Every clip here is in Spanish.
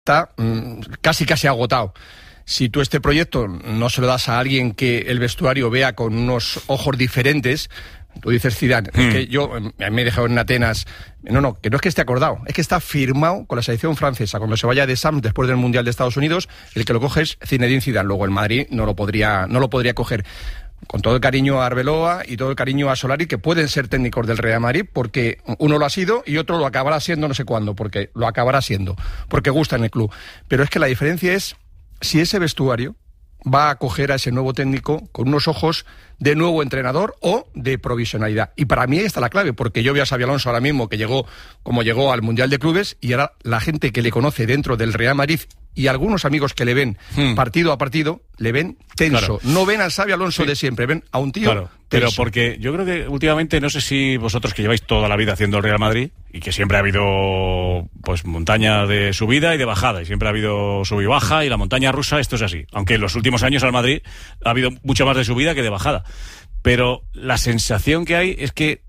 está casi agotado. Si tú este proyecto no se lo das a alguien que el vestuario vea con unos ojos diferentes, tú dices Zidane, es que yo me he dejado en Atenas, que no es que esté acordado, es que está firmado con la selección francesa. Cuando se vaya de Sams después del Mundial de Estados Unidos, el que lo coge es Zinedine Zidane. Luego el Madrid no lo podría coger. Con todo el cariño a Arbeloa y todo el cariño a Solari, que pueden ser técnicos del Real Madrid, porque uno lo ha sido y otro lo acabará siendo no sé cuándo, porque lo acabará siendo, porque gusta en el club. Pero es que la diferencia es si ese vestuario va a acoger a ese nuevo técnico con unos ojos de nuevo entrenador o de provisionalidad. Y para mí ahí está la clave, porque yo veo a Xabi Alonso ahora mismo que llegó como llegó al Mundial de Clubes, y ahora la gente que le conoce dentro del Real Madrid y algunos amigos que le ven partido a partido, le ven tenso. Claro. No ven al Xabi Alonso de siempre, ven a un tío tenso. Pero porque yo creo que últimamente, no sé si vosotros que lleváis toda la vida haciendo el Real Madrid y que siempre ha habido pues montaña de subida y de bajada, y siempre ha habido sub y baja, y la montaña rusa, esto es así. Aunque en los últimos años al Madrid ha habido mucho más de subida que de bajada. Pero la sensación que hay es que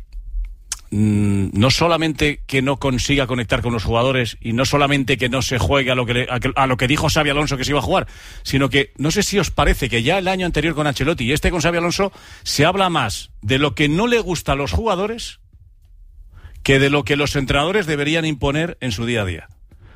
no solamente que no consiga conectar con los jugadores, y no solamente que no se juegue a lo que dijo Xabi Alonso que se iba a jugar, sino que no sé si os parece que ya el año anterior con Ancelotti y este con Xabi Alonso se habla más de lo que no le gusta a los jugadores que de lo que los entrenadores deberían imponer en su día a día.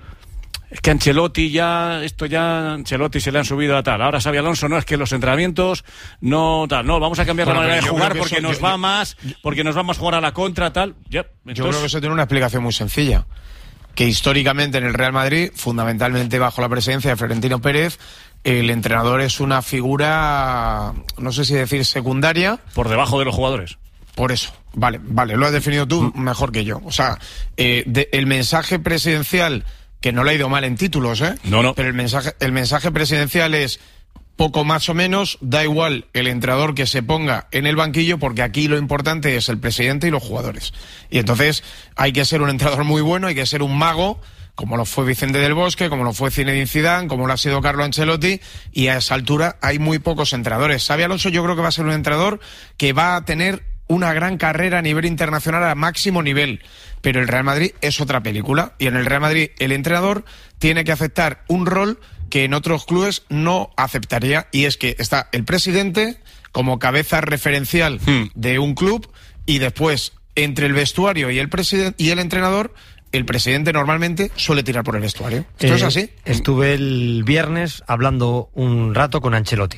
Es que Ancelotti Ancelotti se le han subido a tal. Ahora Xabi Alonso, no, es que los entrenamientos no vamos a cambiar la manera de jugar porque nos va más jugar a la contra, tal. Yo creo que eso tiene una explicación muy sencilla. Que históricamente en el Real Madrid, fundamentalmente bajo la presidencia de Florentino Pérez, el entrenador es una figura, no sé si decir secundaria. Por debajo de los jugadores. Por eso. Vale, lo has definido tú mejor que yo. O sea, el mensaje presidencial, que no le ha ido mal en títulos, No. Pero el mensaje presidencial es poco más o menos, da igual el entrenador que se ponga en el banquillo, porque aquí lo importante es el presidente y los jugadores. Y entonces hay que ser un entrenador muy bueno, hay que ser un mago, como lo fue Vicente del Bosque, como lo fue Zinedine Zidane, como lo ha sido Carlo Ancelotti, y a esa altura hay muy pocos entrenadores. Xabi Alonso yo creo que va a ser un entrenador que va a tener una gran carrera a nivel internacional a máximo nivel, pero el Real Madrid es otra película, y en el Real Madrid el entrenador tiene que aceptar un rol que en otros clubes no aceptaría, y es que está el presidente como cabeza referencial de un club, y después entre el vestuario y el presidente y el entrenador, el presidente normalmente suele tirar por el vestuario. ¿Esto es así? Estuve el viernes hablando un rato con Ancelotti.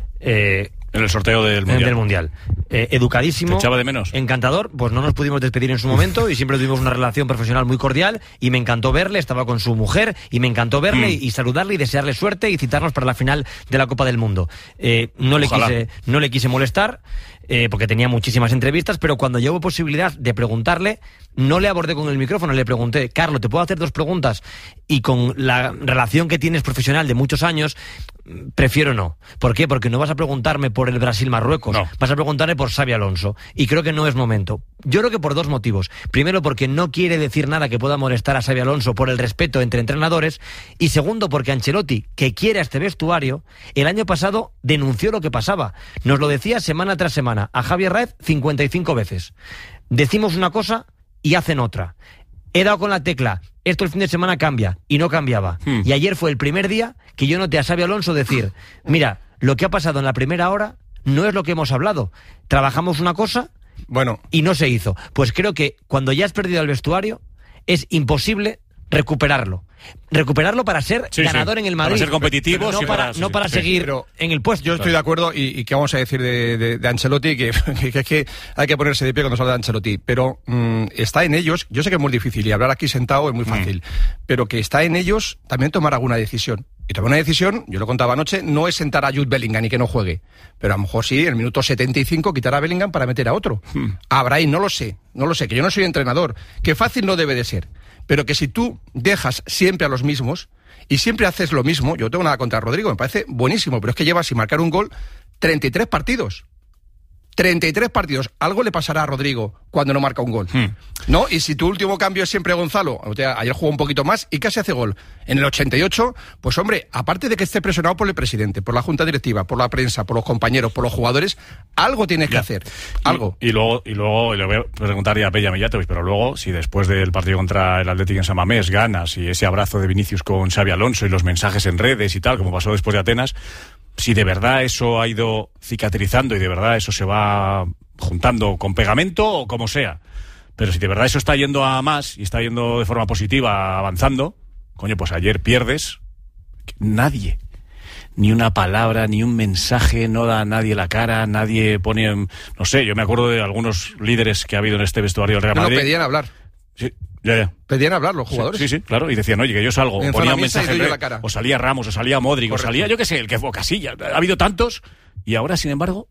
En el sorteo del Mundial. Educadísimo. ¿Te echaba de menos? Encantador. Pues no nos pudimos despedir en su momento y siempre tuvimos una relación profesional muy cordial, y me encantó verle, estaba con su mujer y me encantó verle y saludarle y desearle suerte y citarnos para la final de la Copa del Mundo. No le quise molestar, porque tenía muchísimas entrevistas, pero cuando yo hubo posibilidad de preguntarle, no le abordé con el micrófono, le pregunté: Carlos, ¿te puedo hacer 2 preguntas? Y con la relación que tienes profesional de muchos años, prefiero no. ¿Por qué? Porque no vas a preguntarme por el Brasil-Marruecos, vas a preguntarme por Xabi Alonso, y creo que no es momento. Yo creo que por 2 motivos. Primero, porque no quiere decir nada que pueda molestar a Xabi Alonso por el respeto entre entrenadores, y segundo, porque Ancelotti, que quiere a este vestuario, el año pasado denunció lo que pasaba. Nos lo decía semana tras semana a Javier Raez 55 veces. Decimos una cosa y hacen otra. He dado con la tecla, esto el fin de semana cambia, y no cambiaba. Y ayer fue el primer día que yo noté a Xabi Alonso decir: mira, lo que ha pasado en la primera hora no es lo que hemos hablado. Trabajamos una cosa y no se hizo. Pues creo que cuando ya has perdido el vestuario, es imposible recuperarlo para ser ganador en el Madrid, para ser competitivos, no para seguir en el puesto. Yo estoy de acuerdo, y ¿qué vamos a decir de Ancelotti? Que hay que ponerse de pie cuando se habla de Ancelotti, pero está en ellos. Yo sé que es muy difícil y hablar aquí sentado es muy fácil, pero que está en ellos también tomar alguna decisión. Y tomar una decisión, yo lo contaba anoche, no es sentar a Jude Bellingham y que no juegue, pero a lo mejor sí, en el minuto 75 quitar a Bellingham para meter a otro. A Brahim, no lo sé, que yo no soy entrenador, que fácil no debe de ser, pero que si tú dejas siempre a los mismos y siempre haces lo mismo, yo no tengo nada contra Rodrigo, me parece buenísimo, pero es que lleva sin marcar un gol 33 partidos. 33 partidos. Algo le pasará a Rodrigo cuando no marca un gol, ¿no? Y si tu último cambio es siempre Gonzalo, o sea, ayer jugó un poquito más y casi hace gol en el 88, pues hombre, aparte de que esté presionado por el presidente, por la junta directiva, por la prensa, por los compañeros, por los jugadores, algo tienes que hacer, algo. Y luego le voy a preguntar a Peja Mijatovic, pero luego, si después del partido contra el Athletic en San Mamés ganas y ese abrazo de Vinicius con Xabi Alonso y los mensajes en redes y tal, como pasó después de Atenas, si de verdad eso ha ido cicatrizando y de verdad eso se va juntando con pegamento o como sea, pero si de verdad eso está yendo a más y está yendo de forma positiva, avanzando, coño, pues ayer pierdes, nadie, ni una palabra, ni un mensaje, no da a nadie la cara, nadie pone, no sé, yo me acuerdo de algunos líderes que ha habido en este vestuario del Real Madrid. No pedían hablar. Sí, ya. Pedían hablar los jugadores. Sí, claro, y decían, oye, que yo salgo, ponía un mensaje, la cara. o salía Ramos, o salía Modric, correcto, o salía, yo qué sé, el que fue Casillas. Ha habido tantos, y ahora, sin embargo,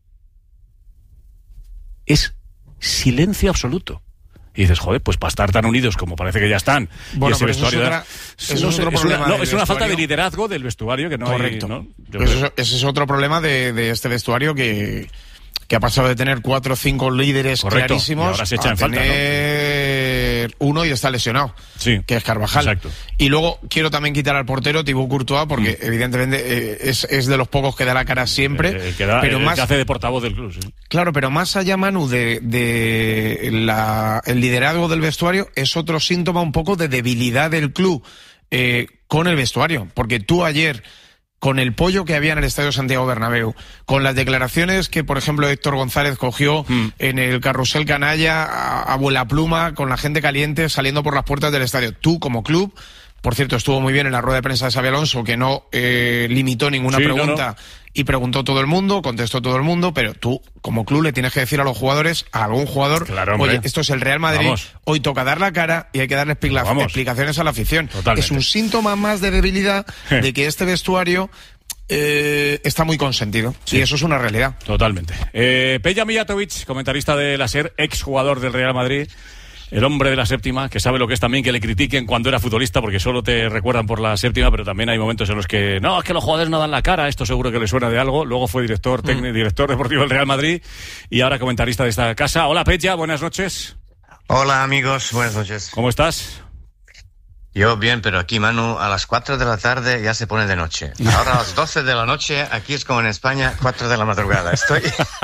es silencio absoluto. Y dices, joder, pues para estar tan unidos como parece que ya están, bueno, y ese vestuario... Es una falta de liderazgo del vestuario que no correcto. Hay... ¿no? Ese es otro problema de este vestuario que ha pasado de tener 4 o 5 líderes correcto, clarísimos y ahora se echa en falta, tener uno y está lesionado, sí, que es Carvajal. Exacto. Y luego quiero también quitar al portero Thibaut Courtois, porque evidentemente es de los pocos que da la cara siempre. Que hace de portavoz del club. Sí. Claro, pero más allá, Manu, el liderazgo del vestuario es otro síntoma un poco de debilidad del club con el vestuario, porque tú ayer, con el pollo que había en el Estadio Santiago Bernabéu, con las declaraciones que, por ejemplo, Héctor González cogió en el carrusel canalla a vuela pluma, con la gente caliente saliendo por las puertas del estadio. Tú, como club, por cierto, estuvo muy bien en la rueda de prensa de Xabi Alonso, que no limitó ninguna pregunta y preguntó todo el mundo, contestó todo el mundo, pero tú, como club, le tienes que decir a los jugadores, a algún jugador, claro, oye, esto es el Real Madrid, hoy toca dar la cara y hay que darle explicaciones a la afición. Totalmente. Es un síntoma más de debilidad de que este vestuario está muy consentido, sí, y eso es una realidad. Totalmente. Peja Mijatovic, comentarista de la SER, exjugador del Real Madrid, el hombre de la séptima, que sabe lo que es también que le critiquen cuando era futbolista, porque solo te recuerdan por la séptima, pero también hay momentos en los que no, es que los jugadores no dan la cara, esto seguro que le suena de algo. Luego fue director deportivo del Real Madrid y ahora comentarista de esta casa. Hola Peja, buenas noches. Hola amigos, buenas noches. ¿Cómo estás? Yo bien, pero aquí, Manu, a las 4 de la tarde ya se pone de noche. Ahora a las 12 de la noche, aquí es como en España, 4 de la madrugada. Estoy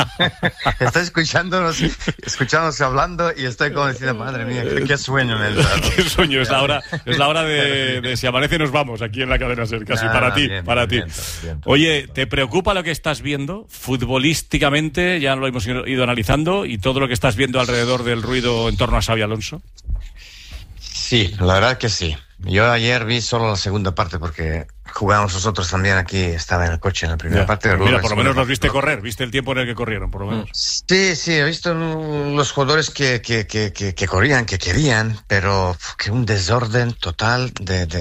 escuchándonos hablando y estoy como diciendo, madre mía, qué sueño me da. Qué sueño, es la hora de si amanece nos vamos aquí en la cadena SER, casi para ti. Bien. Oye, ¿te preocupa lo que estás viendo futbolísticamente? Ya lo hemos ido analizando, y todo lo que estás viendo alrededor del ruido en torno a Xabi Alonso. Sí, la verdad que sí. Yo ayer vi solo la segunda parte porque jugábamos nosotros también aquí, estaba en el coche en la primera parte. Mira, por lo menos los viste correr, viste el tiempo en el que corrieron, por lo menos. Sí, he visto los jugadores que corrían, que querían, pero que un desorden total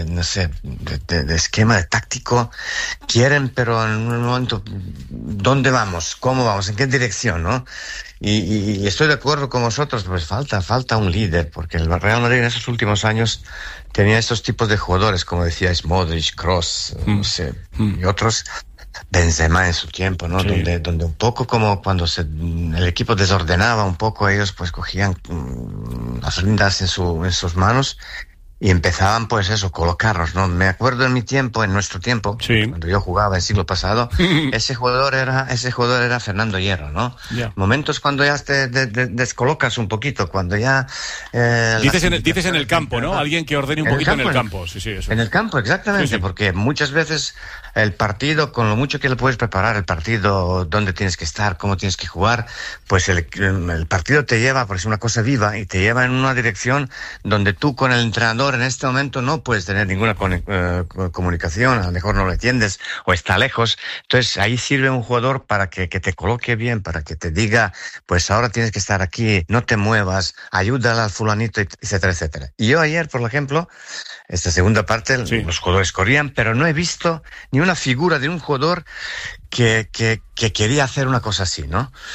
de esquema, de táctico. Quieren, pero en un momento, ¿dónde vamos? ¿Cómo vamos? ¿En qué dirección? ¿No? Y estoy de acuerdo con vosotros, pues falta un líder, porque el Real Madrid en esos últimos años tenía estos tipos de jugadores, como decíais, Modric, Kroos, y otros, Benzema en su tiempo, ¿no? Sí. Donde un poco como cuando el equipo desordenaba un poco, ellos pues cogían las riendas en sus manos y empezaban, pues eso, colocarlos, ¿no? Me acuerdo en nuestro tiempo, sí, cuando yo jugaba el siglo pasado, ese jugador era Fernando Hierro, ¿no? Yeah. Momentos cuando ya te descolocas un poquito, cuando ya... dices en el campo, ¿no? Alguien que ordene un poquito en el campo. Sí, eso. En el campo, exactamente, sí. Porque muchas veces el partido, con lo mucho que le puedes preparar el partido, dónde tienes que estar, cómo tienes que jugar, pues el partido te lleva, porque es una cosa viva, y te lleva en una dirección donde tú con el entrenador en este momento no puedes tener ninguna comunicación, a lo mejor no lo entiendes o está lejos. Entonces ahí sirve un jugador para que te coloque bien, para que te diga, pues ahora tienes que estar aquí, no te muevas, ayúdale al fulanito, etcétera, etcétera. Y yo ayer, por ejemplo, esta segunda parte, sí, los jugadores corrían, pero no he visto ni una figura de un jugador que quería hacer una cosa así, ¿no?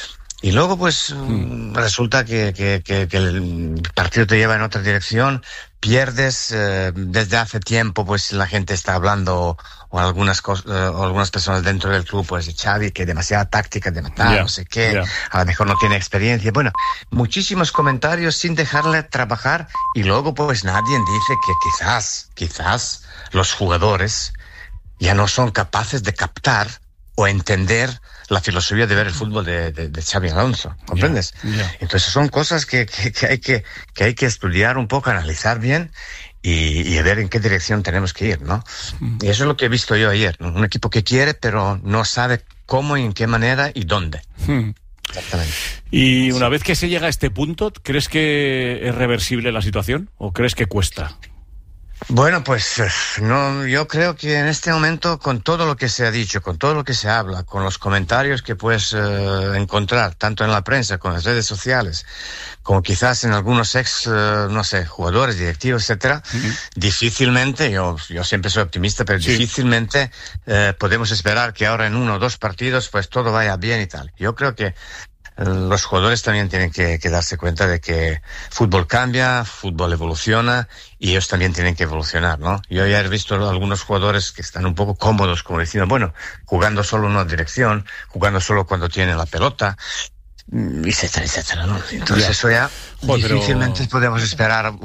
Y luego, pues, resulta que el partido te lleva en otra dirección, pierdes, desde hace tiempo, pues la gente está hablando, o algunas personas dentro del club, pues de Xavi, que demasiada táctica de matar, no sé qué, a lo mejor no tiene experiencia. Bueno, muchísimos comentarios sin dejarle trabajar, y luego, pues, nadie dice que quizás los jugadores ya no son capaces de captar o entender la filosofía de ver el fútbol de Xabi Alonso, ¿comprendes? Entonces son cosas que hay que estudiar un poco, analizar bien y ver en qué dirección tenemos que ir, ¿no? Y eso es lo que he visto yo ayer, ¿no? Un equipo que quiere, pero no sabe cómo y en qué manera y dónde. Exactamente. Y una vez que se llega a este punto, ¿crees que es reversible la situación o crees que cuesta? Bueno, pues no, yo creo que en este momento, con todo lo que se ha dicho, con todo lo que se habla, con los comentarios que puedes encontrar, tanto en la prensa, con las redes sociales, como quizás en algunos jugadores, directivos, etcétera, difícilmente, yo siempre soy optimista, pero difícilmente podemos esperar que ahora en 1 o 2 partidos, pues todo vaya bien y tal. Yo creo que los jugadores también tienen que darse cuenta de que fútbol cambia, fútbol evoluciona, y ellos también tienen que evolucionar, ¿no? Yo ya he visto algunos jugadores que están un poco cómodos, como diciendo, bueno, jugando solo en una dirección, jugando solo cuando tienen la pelota, etcétera, etcétera, ¿no? Entonces eso ya difícilmente podemos esperar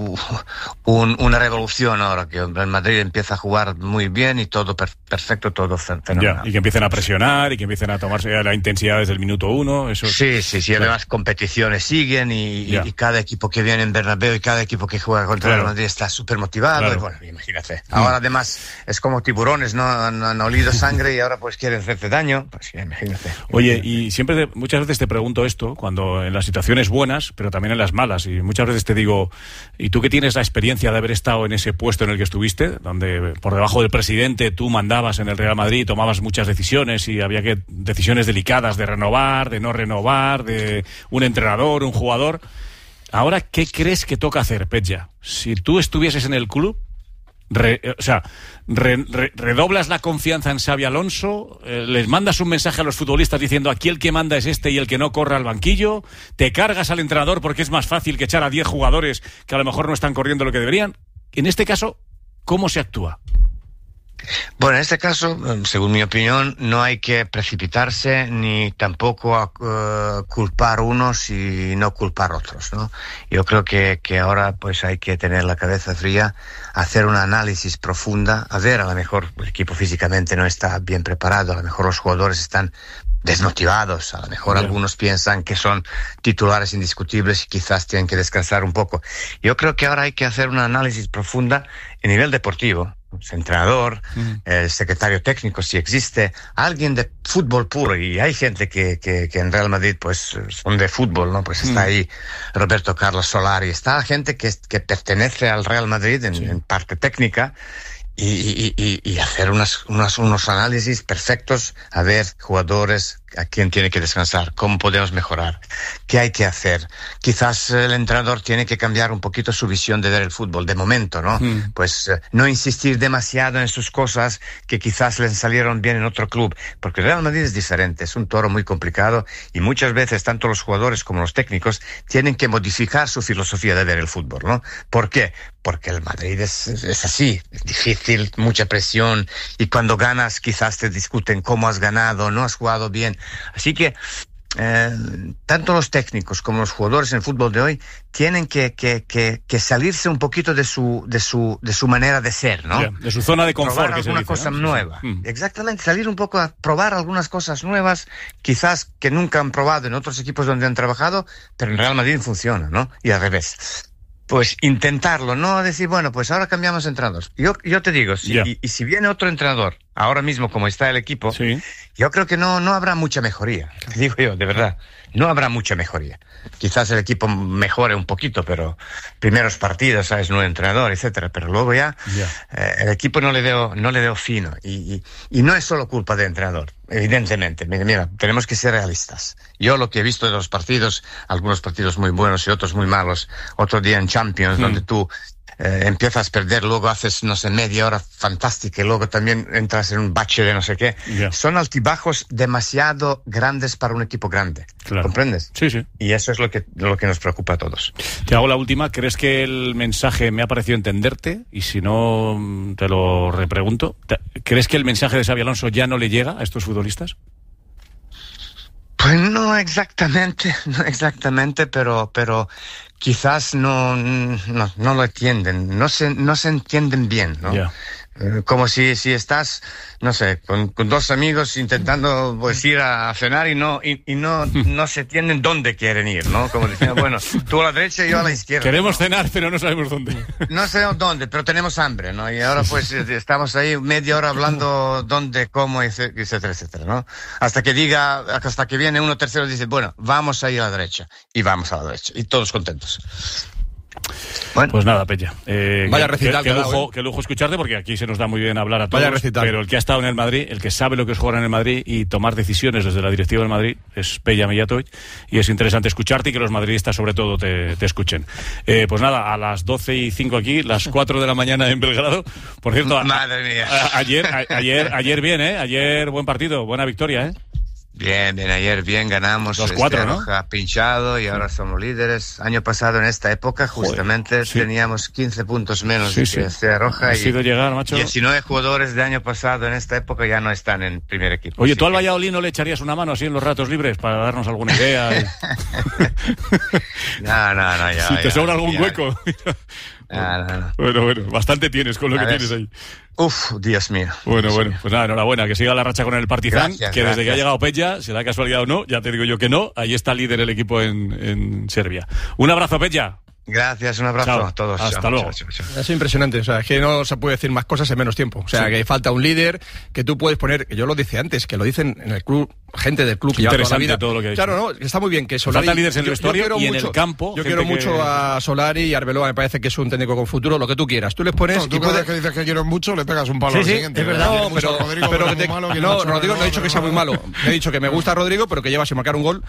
una revolución ahora que el Madrid empieza a jugar muy bien y todo perfecto, todo fenomenal. Y que empiecen a presionar y que empiecen a tomarse la intensidad desde el minuto 1. Eso sí, además competiciones siguen y cada equipo que viene en Bernabéu y cada equipo que juega contra el Madrid está súper motivado. Y bueno, imagínate. Ahora además es como tiburones, ¿no? Han olido sangre y ahora pues quieren hacerte daño. Pues imagínate. Oye, y muchas veces te pregunto esto, cuando en las situaciones buenas, pero también en las malas, y muchas veces te digo, ¿y tú que tienes la experiencia de haber estado en ese puesto en el que estuviste, donde por debajo del presidente tú mandabas en el Real Madrid, tomabas muchas decisiones y había decisiones delicadas de renovar, de no renovar, de un entrenador, un jugador? Ahora, ¿qué crees que toca hacer, Petja? Si tú estuvieses en el club, redoblas la confianza en Xabi Alonso, les mandas un mensaje a los futbolistas diciendo aquí el que manda es este y el que no corra al banquillo, te cargas al entrenador porque es más fácil que echar a 10 jugadores que a lo mejor no están corriendo lo que deberían. En este caso, ¿cómo se actúa? Bueno, en este caso, según mi opinión, no hay que precipitarse ni tampoco culpar unos y no culpar otros, ¿no? Yo creo que ahora pues hay que tener la cabeza fría, hacer un análisis profunda, a ver, a lo mejor el equipo físicamente no está bien preparado, a lo mejor los jugadores están desmotivados, a lo mejor algunos piensan que son titulares indiscutibles y quizás tienen que descansar un poco. Yo creo que ahora hay que hacer un análisis profunda a nivel deportivo. Entrenador, secretario técnico, si existe alguien de fútbol puro, y hay gente que en Real Madrid pues son de fútbol, ¿no? Pues está ahí Roberto Carlos Solari, está gente que pertenece al Real Madrid en parte técnica, y hacer unos análisis perfectos, a ver jugadores, a quién tiene que descansar, cómo podemos mejorar, qué hay que hacer. Quizás el entrenador tiene que cambiar un poquito su visión de ver el fútbol de momento, ¿no? Pues no insistir demasiado en sus cosas que quizás les salieron bien en otro club, porque el Real Madrid es diferente, es un toro muy complicado y muchas veces tanto los jugadores como los técnicos tienen que modificar su filosofía de ver el fútbol, ¿no? ¿Por qué? Porque el Madrid es así, es difícil, mucha presión, y cuando ganas quizás te discuten cómo has ganado, no has jugado bien. Así que tanto los técnicos como los jugadores en el fútbol de hoy tienen que salirse un poquito de su manera de ser, ¿no? De su zona de confort. Probar alguna cosa nueva. Exactamente, salir un poco a probar algunas cosas nuevas, quizás que nunca han probado en otros equipos donde han trabajado, pero en Real Madrid funciona, ¿no? Y al revés. Pues intentarlo, no decir, bueno, pues ahora cambiamos de entrenador. Yo te digo, si viene otro entrenador, ahora mismo como está el equipo, yo creo que no habrá mucha mejoría. Te digo yo, de verdad, no habrá mucha mejoría. Quizás el equipo mejore un poquito, pero primeros partidos, ¿sabes? Nuevo entrenador, etcétera. Pero luego ya el equipo no le veo fino. Y no es solo culpa del entrenador, evidentemente. Mira, tenemos que ser realistas. Yo lo que he visto de los partidos, algunos partidos muy buenos y otros muy malos, otro día en Champions, donde tú empiezas a perder, luego haces, no sé, media hora fantástica y luego también entras en un bache de no sé qué. Son altibajos demasiado grandes para un equipo grande. Claro. ¿Comprendes? Sí, sí. Y eso es lo que nos preocupa a todos. Te hago la última. ¿Crees que el mensaje, me ha parecido entenderte, y si no te lo repregunto, ¿crees que el mensaje de Xabi Alonso ya no le llega a estos futbolistas? Pues no exactamente, pero quizás no lo entienden, no se entienden bien, ¿no? Yeah. Como si estás, no sé, con dos amigos intentando pues ir a cenar y no se entienden dónde quieren ir, ¿no? Como diciendo, bueno, tú a la derecha y yo a la izquierda. Queremos cenar, pero no sabemos dónde. No sabemos dónde, pero tenemos hambre, ¿no? Y ahora pues estamos ahí media hora hablando dónde, cómo, etcétera, ¿no? Hasta que viene uno tercero y dice, bueno, vamos a ir a la derecha. Y vamos a la derecha. Y todos contentos. Bueno. Pues nada, Peña. Vaya recital. Qué lujo escucharte, porque aquí se nos da muy bien hablar a todos. Vaya recital. Pero el que ha estado en el Madrid, el que sabe lo que es jugar en el Madrid y tomar decisiones desde la directiva del Madrid, es Peja Mijatovic, y es interesante escucharte y que los madridistas sobre todo te escuchen. Pues nada, a las 12:05 aquí, las 4 de la mañana en Belgrado. Por cierto, madre mía. Ayer bien, ayer buen partido, buena victoria, Bien, ayer bien ganamos. 2-4, ¿no? Roja pinchado y ahora somos líderes. Año pasado en esta época justamente teníamos 15 puntos menos que Estrella Roja. Ha sido llegar, macho. 19 jugadores de año pasado en esta época ya no están en primer equipo. Oye, ¿tú al Valladolid no le echarías una mano así en los ratos libres para darnos alguna idea? No, ya. Si te sobra algún hueco. No. Bueno, bastante tienes con lo que tienes ahí. Uf, Dios mío. Bueno, pues nada, enhorabuena, que siga la racha con el Partizan, Gracias. Desde que ha llegado Peja, será casualidad o no, ya te digo yo que no, ahí está líder el equipo en Serbia. Un abrazo, Peja. Gracias, un abrazo a todos. Hasta luego. Chao. Es impresionante, o sea, es que no se puede decir más cosas en menos tiempo. O sea, que falta un líder, que tú puedes poner, que yo lo dije antes, que lo dicen en el club, gente del club que lleva toda la vida. Todo lo que ha dicho. Claro, está muy bien que Solari... Faltan líderes en el vestuario y en el campo. Yo quiero mucho a Solari y a Arbeloa, me parece que es un técnico con futuro, lo que tú quieras. Tú les pones... No, tú cada vez que dices que quiero mucho, le pegas un palo al siguiente. Es verdad. Rodrigo no he dicho que sea muy malo. He dicho que me gusta Rodrigo, pero que lleva sin marcar un gol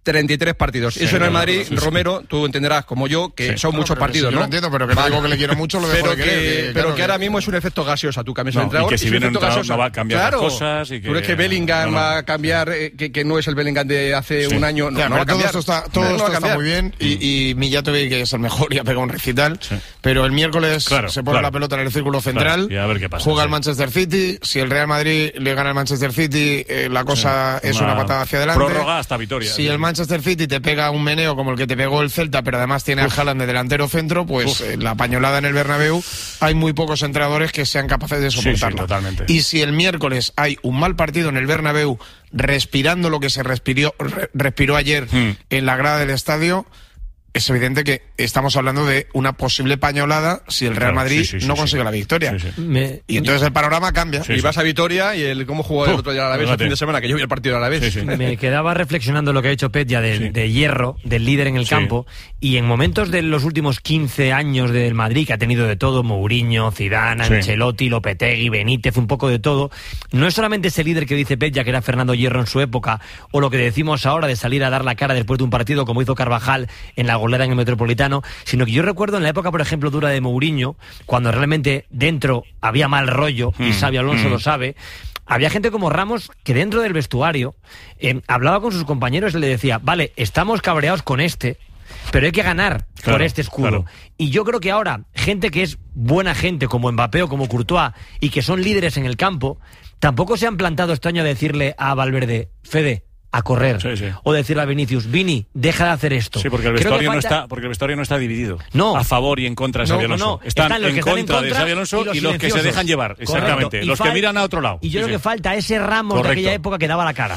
33 partidos. Eso en el Madrid, Romero, tú entenderás como yo que son muchos partidos, ¿no? Yo lo entiendo, pero que no digo que le quiero mucho, lo dejo de querer. Pero que ahora mismo es un efecto gaseosa. Tú cambias el entrenador y que si viene un entrenador no va a cambiar las cosas. ¿Tú crees que Bellingham va a cambiar, que no es el Bellingham de hace un año? No va a cambiar. Todo esto está muy bien y Mijatovic, que es el mejor, y ha pegado un recital. Pero el miércoles se pone la pelota en el círculo central, y a ver qué pasa, juega el Manchester City. Si el Real Madrid le gana al Manchester City, la cosa es una patada hacia adelante. Prórroga hasta victoria. Si el Manchester City te pega un meneo como el que te pegó el Celta, pero además tiene a Haaland de delantero centro, pues la pañolada en el Bernabéu, hay muy pocos entrenadores que sean capaces de soportarlo. Sí, totalmente. Y si el miércoles hay un mal partido en el Bernabéu, respirando lo que se respiró ayer en la grada del estadio, es evidente que estamos hablando de una posible pañolada si el Real Madrid no consigue la victoria. Y entonces el panorama cambia. Y vas a Vitoria y cómo jugó el otro día a la vez el fin de semana, que yo vi el partido a la vez. Me quedaba reflexionando lo que ha hecho Peja de hierro, del líder en el campo, y en momentos de los últimos 15 años del Madrid, que ha tenido de todo, Mourinho, Zidane, Ancelotti, Lopetegui, Benítez, un poco de todo, no es solamente ese líder que dice Peja, que era Fernando Hierro en su época, o lo que decimos ahora de salir a dar la cara después de un partido como hizo Carvajal en la golera en el Metropolitano, sino que yo recuerdo en la época, por ejemplo, dura de Mourinho, cuando realmente dentro había mal rollo, y Xabi Alonso lo sabe, había gente como Ramos que dentro del vestuario hablaba con sus compañeros y le decía, vale, estamos cabreados con pero hay que ganar por este escudo. Y yo creo que ahora, gente que es buena gente, como Mbappé o como Courtois, y que son líderes en el campo, tampoco se han plantado este año a decirle a Valverde, Fede, a correr, o decirle a Vinicius, Vini, deja de hacer esto. Sí, porque el vestuario no está dividido a favor y en contra de Xabi Alonso. Están en contra de Xabi Alonso y los que se dejan llevar, exactamente, los que miran a otro lado. Y yo creo que falta ese Ramos de aquella época que daba la cara.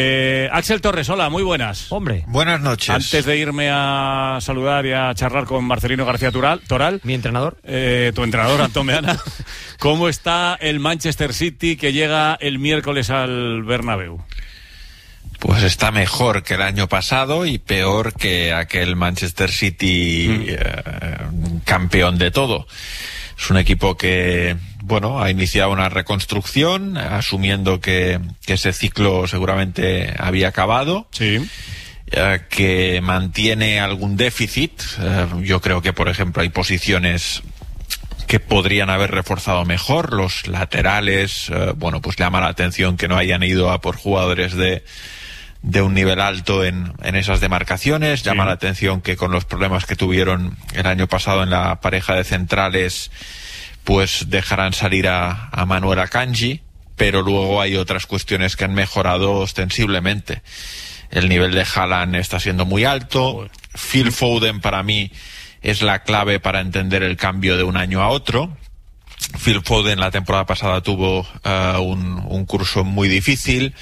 Axel Torres, hola, muy buenas. Hombre. Buenas noches. Antes de irme a saludar y a charlar con Marcelino García Toral, mi entrenador, tu entrenador, Antón Meana, ¿cómo está el Manchester City que llega el miércoles al Bernabéu? Pues está mejor que el año pasado y peor que aquel Manchester City campeón de todo. Es un equipo que, ha iniciado una reconstrucción, asumiendo que ese ciclo seguramente había acabado. Sí. Que mantiene algún déficit. Yo creo que, por ejemplo, hay posiciones que podrían haber reforzado mejor. Los laterales, bueno, pues llama la atención que no hayan ido a por jugadores de un nivel alto en esas demarcaciones. Llama la atención que con los problemas que tuvieron el año pasado en la pareja de centrales, pues dejarán salir a Manuel Akanji, pero luego hay otras cuestiones que han mejorado ostensiblemente. El nivel de Haaland está siendo muy alto. Phil Foden para mí es la clave para entender el cambio de un año a otro. Phil Foden la temporada pasada tuvo un curso muy difícil.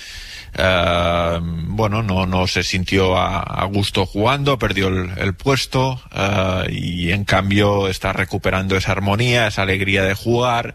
Bueno, no se sintió a gusto jugando, perdió el puesto, y en cambio está recuperando esa armonía, esa alegría de jugar,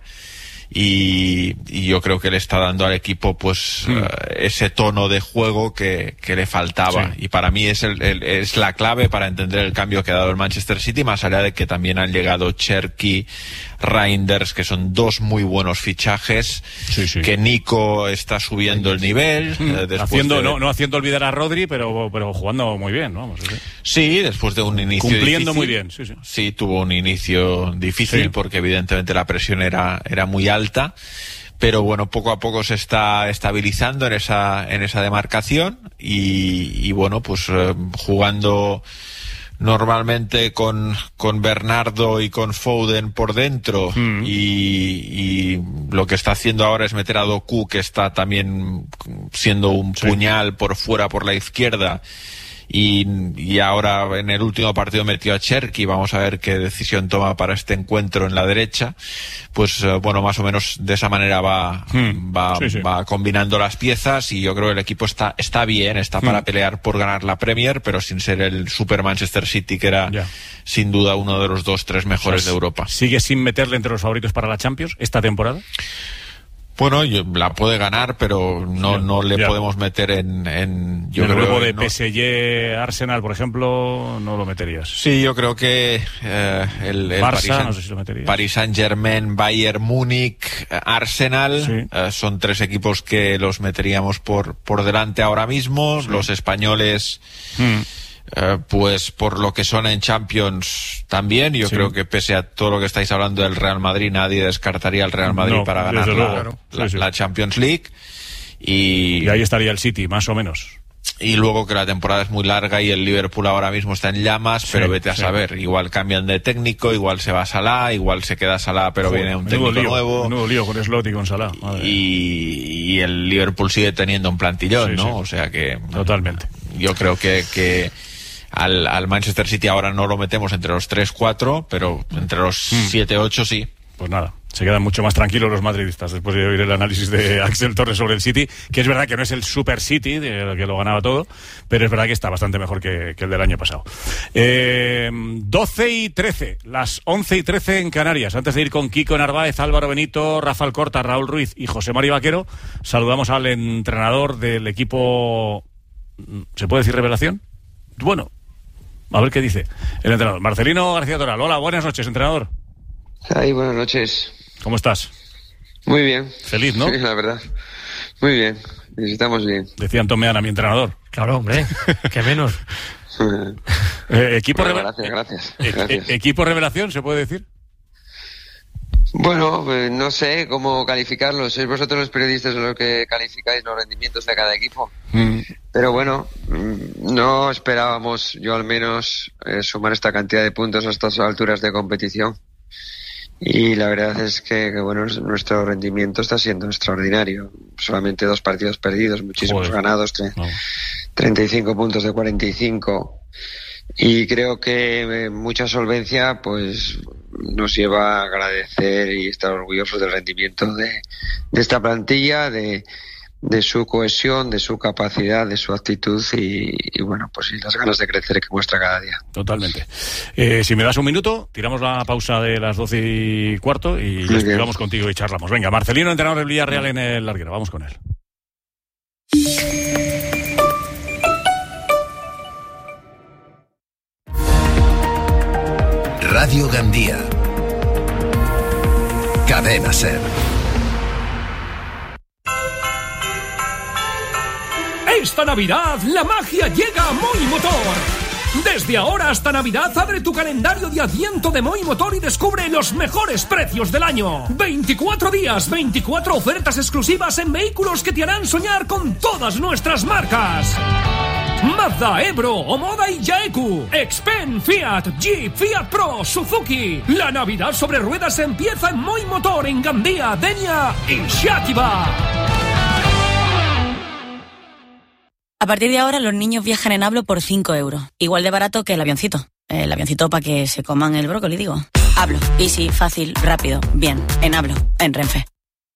y yo creo que le está dando al equipo pues ese tono de juego que le faltaba, y para mí es la clave para entender el cambio que ha dado el Manchester City, más allá de que también han llegado Cherki, Reinders, que son dos muy buenos fichajes, que Nico está subiendo el nivel, no haciendo olvidar a Rodri, pero jugando muy bien, ¿no? Sí, después de un inicio cumpliendo difícil, muy bien, sí, tuvo un inicio difícil, porque evidentemente la presión era muy alta, pero bueno, poco a poco se está estabilizando en esa demarcación, y bueno, pues jugando normalmente con Bernardo y con Foden por dentro, y lo que está haciendo ahora es meter a Doku, que está también siendo un puñal por fuera por la izquierda, y ahora en el último partido metió a Cherki. Vamos a ver qué decisión toma para este encuentro en la derecha. Pues bueno, más o menos de esa manera va combinando las piezas, y yo creo que el equipo está bien, está para pelear por ganar la Premier, pero sin ser el Super Manchester City, que era sin duda uno de los 2-3 mejores de Europa. ¿Sigue sin meterle entre los favoritos para la Champions esta temporada? Bueno, la puede ganar, pero no le podemos meter en yo creo grupo de PSG, Arsenal, por ejemplo, no lo meterías. Sí, yo creo que el Barça, no sé si lo meterías. Paris Saint-Germain, Bayern Múnich, Arsenal, son tres equipos que los meteríamos por delante ahora mismo. Los españoles, pues por lo que son en Champions también. Yo creo que pese a todo lo que estáis hablando del Real Madrid, nadie descartaría al Real Madrid para ganar la Champions League, y ahí estaría el City, más o menos. Y luego que la temporada es muy larga y el Liverpool ahora mismo está en llamas, pero vete a saber, igual cambian de técnico, igual se va Salah, igual se queda Salah, pero viene un técnico nuevo. Nuevo lío con Slot y con Salah. Y el Liverpool sigue teniendo un plantillón, ¿no? O sea que... Totalmente. Yo creo que al Manchester City ahora no lo metemos entre los 3-4, pero entre los 7-8 sí. Pues nada, se quedan mucho más tranquilos los madridistas después de oír el análisis de Axel Torres sobre el City, que es verdad que no es el Super City, que lo ganaba todo, pero es verdad que está bastante mejor que el del año pasado. 12:13, las 11:13 en Canarias. Antes de ir con Kiko Narváez, Álvaro Benito, Rafa Alcorta, Raúl Ruiz y José Mari Vaquero, saludamos al entrenador del equipo, ¿se puede decir revelación? Bueno, a ver qué dice el entrenador. Marcelino García Toral. Hola, buenas noches, entrenador. Buenas noches. ¿Cómo estás? Muy bien. Feliz, ¿no? Sí, la verdad. Muy bien. Estamos bien. Decía Antón Meana, mi entrenador. Claro, hombre. ¿Qué menos? Equipo gracias. ¿Equipo revelación, se puede decir? Bueno, no sé cómo calificarlo. Sois vosotros los periodistas los que calificáis los rendimientos de cada equipo. Pero bueno, no esperábamos, yo al menos, sumar esta cantidad de puntos a estas alturas de competición. Y la verdad es que bueno, nuestro rendimiento está siendo extraordinario. Solamente 2 partidos perdidos, muchísimos ganados, 35 puntos de 45. Y creo que mucha solvencia pues nos lleva a agradecer y estar orgullosos del rendimiento de esta plantilla, de su cohesión, de su capacidad, de su actitud y bueno, pues y las ganas de crecer que muestra cada día. Totalmente. Si me das un minuto, tiramos la pausa de las 12:15 y vamos contigo y charlamos. Venga, Marcelino, entrenador del Villarreal en el larguero, vamos con él. Radio Gandía. Cadena SER. Esta Navidad la magia llega a Moi Motor. Desde ahora hasta Navidad, abre tu calendario de Adviento de Moi Motor y descubre los mejores precios del año. 24 días, 24 ofertas exclusivas en vehículos que te harán soñar con todas nuestras marcas. Mazda, Ebro, Omoda y Yaeku. Xpen, Fiat, Jeep, Fiat Pro, Suzuki. La Navidad sobre ruedas empieza en Moi Motor, en Gandía, Denia y Xàtiva. A partir de ahora los niños viajan en Hablo por 5 euros. Igual de barato que el avioncito. El avioncito para que se coman el brócoli, digo. Hablo. Easy, fácil, rápido, bien. En Hablo, en Renfe.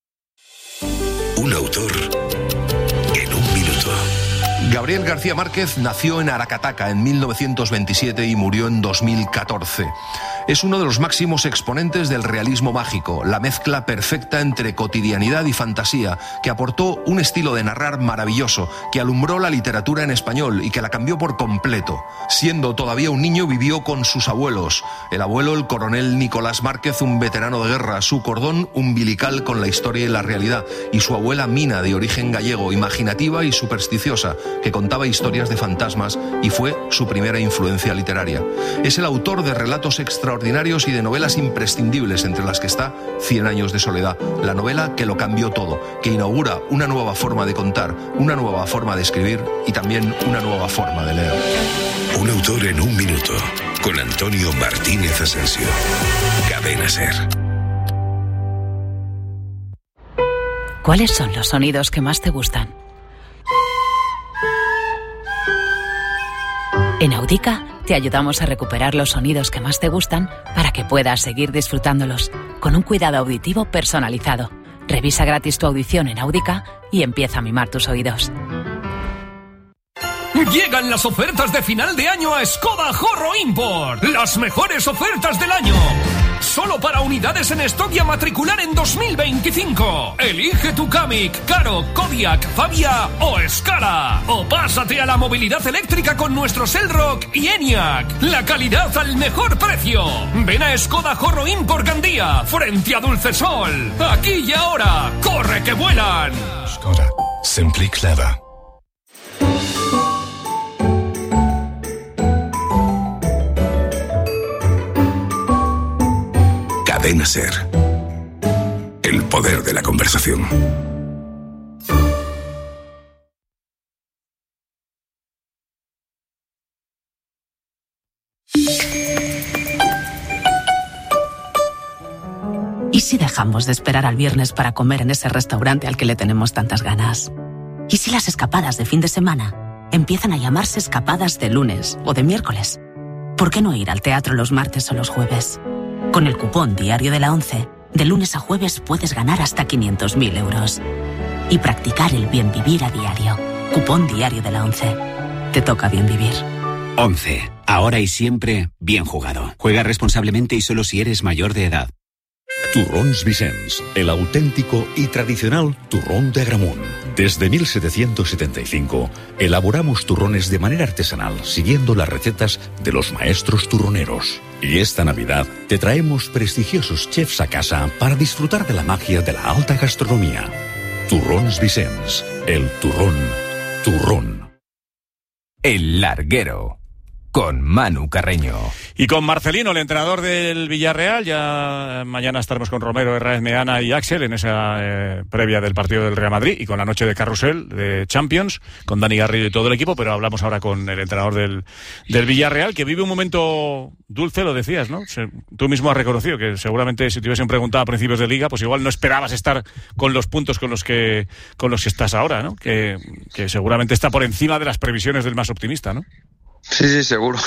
Un autor en un minuto. Gabriel García Márquez nació en Aracataca en 1927 y murió en 2014. Es uno de los máximos exponentes del realismo mágico, la mezcla perfecta entre cotidianidad y fantasía, que aportó un estilo de narrar maravilloso, que alumbró la literatura en español y que la cambió por completo. Siendo todavía un niño, vivió con sus abuelos. El abuelo, el coronel Nicolás Márquez, un veterano de guerra, su cordón umbilical con la historia y la realidad, y su abuela Mina, de origen gallego, imaginativa y supersticiosa, que contaba historias de fantasmas y fue su primera influencia literaria. Es el autor de relatos extraordinarios y de novelas imprescindibles, entre las que está 100 años de soledad, la novela que lo cambió todo, que inaugura una nueva forma de contar, una nueva forma de escribir y también una nueva forma de leer. Un autor en un minuto, con Antonio Martínez Asensio. Cadena SER. ¿Cuáles son los sonidos que más te gustan? En Audica te ayudamos a recuperar los sonidos que más te gustan para que puedas seguir disfrutándolos con un cuidado auditivo personalizado. Revisa gratis tu audición en Audica y empieza a mimar tus oídos. Llegan las ofertas de final de año a Skoda Horro Import. Las mejores ofertas del año. Solo para unidades en stock y a matricular en 2025. Elige tu Kamiq, Karo, Kodiaq, Fabia o Scala. O pásate a la movilidad eléctrica con nuestros Elroq y Enyaq. La calidad al mejor precio. Ven a Skoda Horro Import Gandía, frente a Dulcesol. Aquí y ahora. ¡Corre que vuelan! Skoda. Simply clever. Cadena SER. El poder de la conversación. ¿Y si dejamos de esperar al viernes para comer en ese restaurante al que le tenemos tantas ganas? ¿Y si las escapadas de fin de semana empiezan a llamarse escapadas de lunes o de miércoles? ¿Por qué no ir al teatro los martes o los jueves? Con el cupón Diario de la ONCE, de lunes a jueves puedes ganar hasta 500.000 euros. Y practicar el bien vivir a diario. Cupón Diario de la ONCE. Te toca bien vivir. 11. Ahora y siempre, bien jugado. Juega responsablemente y solo si eres mayor de edad. Turrons Vicens, el auténtico y tradicional turrón de Agramunt. Desde 1775 elaboramos turrones de manera artesanal, siguiendo las recetas de los maestros turroneros. Y esta Navidad te traemos prestigiosos chefs a casa para disfrutar de la magia de la alta gastronomía. Turrons Vicens, el turrón. El Larguero, con Manu Carreño. Y con Marcelino, el entrenador del Villarreal. Ya mañana estaremos con Romero, Herráez, Meana y Axel en esa previa del partido del Real Madrid y con la noche de carrusel de Champions, con Dani Garrido y todo el equipo, pero hablamos ahora con el entrenador del Villarreal, que vive un momento dulce, lo decías, ¿no? Tú mismo has reconocido que seguramente si te hubiesen preguntado a principios de liga, pues igual no esperabas estar con los puntos con los que estás ahora, ¿no? Que seguramente está por encima de las previsiones del más optimista, ¿no? Sí, seguro.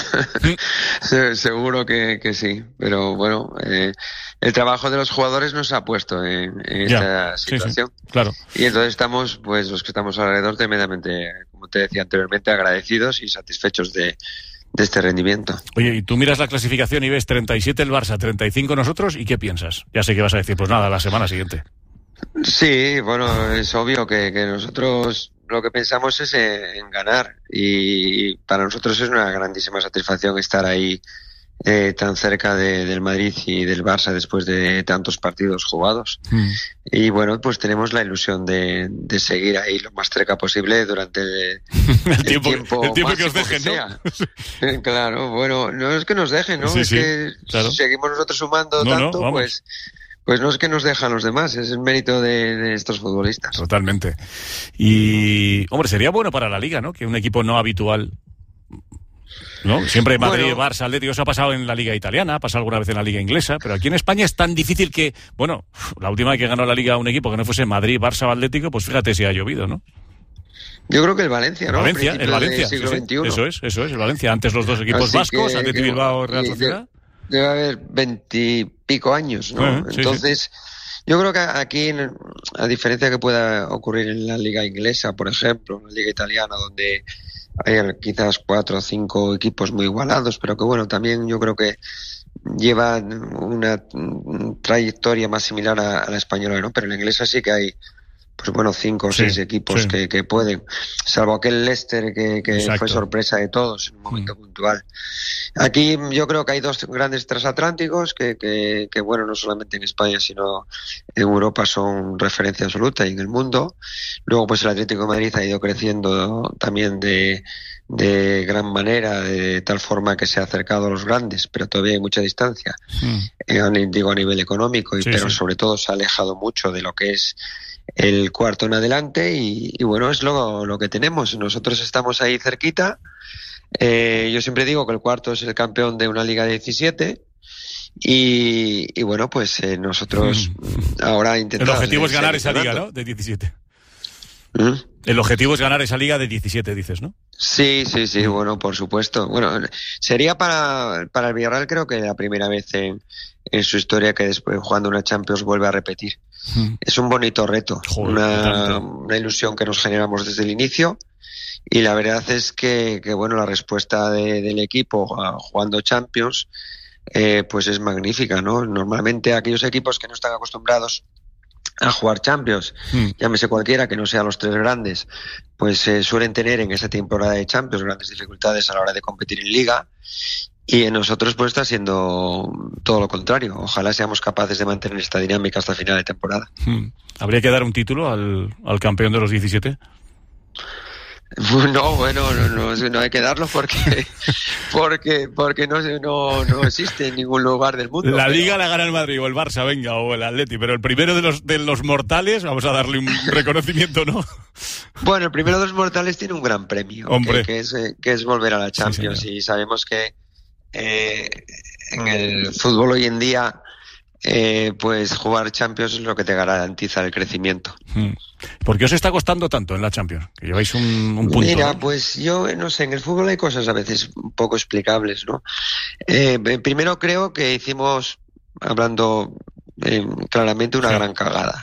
Seguro que sí. Pero bueno, el trabajo de los jugadores nos ha puesto en esta situación. Sí, claro. Y entonces estamos, pues los que estamos alrededor, tremendamente, como te decía anteriormente, agradecidos y satisfechos de este rendimiento. Oye, y tú miras la clasificación y ves 37 el Barça, 35 nosotros, ¿y qué piensas? Ya sé que vas a decir, pues nada, la semana siguiente. Sí, bueno, es obvio que nosotros lo que pensamos es en ganar y para nosotros es una grandísima satisfacción estar ahí tan cerca del Madrid y del Barça después de tantos partidos jugados. Y bueno, pues tenemos la ilusión de seguir ahí lo más cerca posible durante el tiempo que os dejen, ¿no? Claro, bueno, no es que nos dejen, ¿no? Sí, es sí, que claro. Si seguimos nosotros sumando tanto, pues no es que nos dejan los demás, es el mérito de estos futbolistas. Totalmente. Y, hombre, sería bueno para la Liga, ¿no? Que un equipo no habitual, ¿no? Siempre Madrid, Barça, Atlético, eso ha pasado en la Liga italiana, ha pasado alguna vez en la Liga inglesa, pero aquí en España es tan difícil que, bueno, la última vez que ganó la Liga un equipo que no fuese Madrid, Barça o Atlético, pues fíjate si ha llovido, ¿no? Yo creo que el Valencia, ¿no? El Valencia, del siglo XXI. Eso es, el Valencia. Antes los dos equipos vascos, Athletic Bilbao, Real Sociedad. Debe haber 20 y pico años, ¿no? Entonces, yo creo que aquí, a diferencia que pueda ocurrir en la Liga inglesa, por ejemplo, en la Liga italiana, donde hay quizás 4 o 5 equipos muy igualados, pero que bueno, también yo creo que llevan una trayectoria más similar a la española, ¿no? Pero en la inglesa sí que hay, pues bueno, 5 o 6 equipos que pueden, salvo aquel Leicester que fue sorpresa de todos en un momento puntual. Aquí yo creo que hay 2 grandes transatlánticos que bueno, no solamente en España sino en Europa son referencia absoluta y en el mundo. Luego pues el Atlético de Madrid ha ido creciendo también de gran manera, de tal forma que se ha acercado a los grandes, pero todavía hay mucha distancia, digo a nivel económico, pero sobre todo se ha alejado mucho de lo que es el cuarto en adelante y bueno, es lo que tenemos. Nosotros estamos ahí cerquita. Yo siempre digo que el cuarto es el campeón de una liga de 17 y bueno, pues nosotros ahora intentamos... El objetivo es ganar esa liga, ¿no? De 17. El objetivo es ganar esa liga de 17, dices, ¿no? Sí, bueno, por supuesto. Bueno, sería para el Villarreal creo que la primera vez en su historia que después jugando una Champions vuelve a repetir. Es un bonito reto, una ilusión que nos generamos desde el inicio y la verdad es que bueno, la respuesta del equipo jugando Champions pues es magnífica, ¿no? Normalmente aquellos equipos que no están acostumbrados a jugar Champions, llámese cualquiera que no sea los 3 grandes, pues suelen tener en esta temporada de Champions grandes dificultades a la hora de competir en Liga y en nosotros pues está siendo todo lo contrario. Ojalá seamos capaces de mantener esta dinámica hasta final de temporada. ¿Habría que dar un título al campeón de los 17? No, bueno, no hay que darlo porque no existe en ningún lugar del mundo. La Liga la gana el Madrid o el Barça, venga, o el Atleti, pero el primero de los mortales, vamos a darle un reconocimiento, ¿no? Bueno, el primero de los mortales tiene un gran premio, que es volver a la Champions, y sabemos que en el fútbol hoy en día pues jugar Champions es lo que te garantiza el crecimiento. ¿Por qué os está costando tanto en la Champions? Que lleváis un punto. Mira, ¿no? pues yo no sé, en el fútbol hay cosas a veces un poco explicables, ¿no? Primero creo que hicimos, hablando claramente, una gran cagada.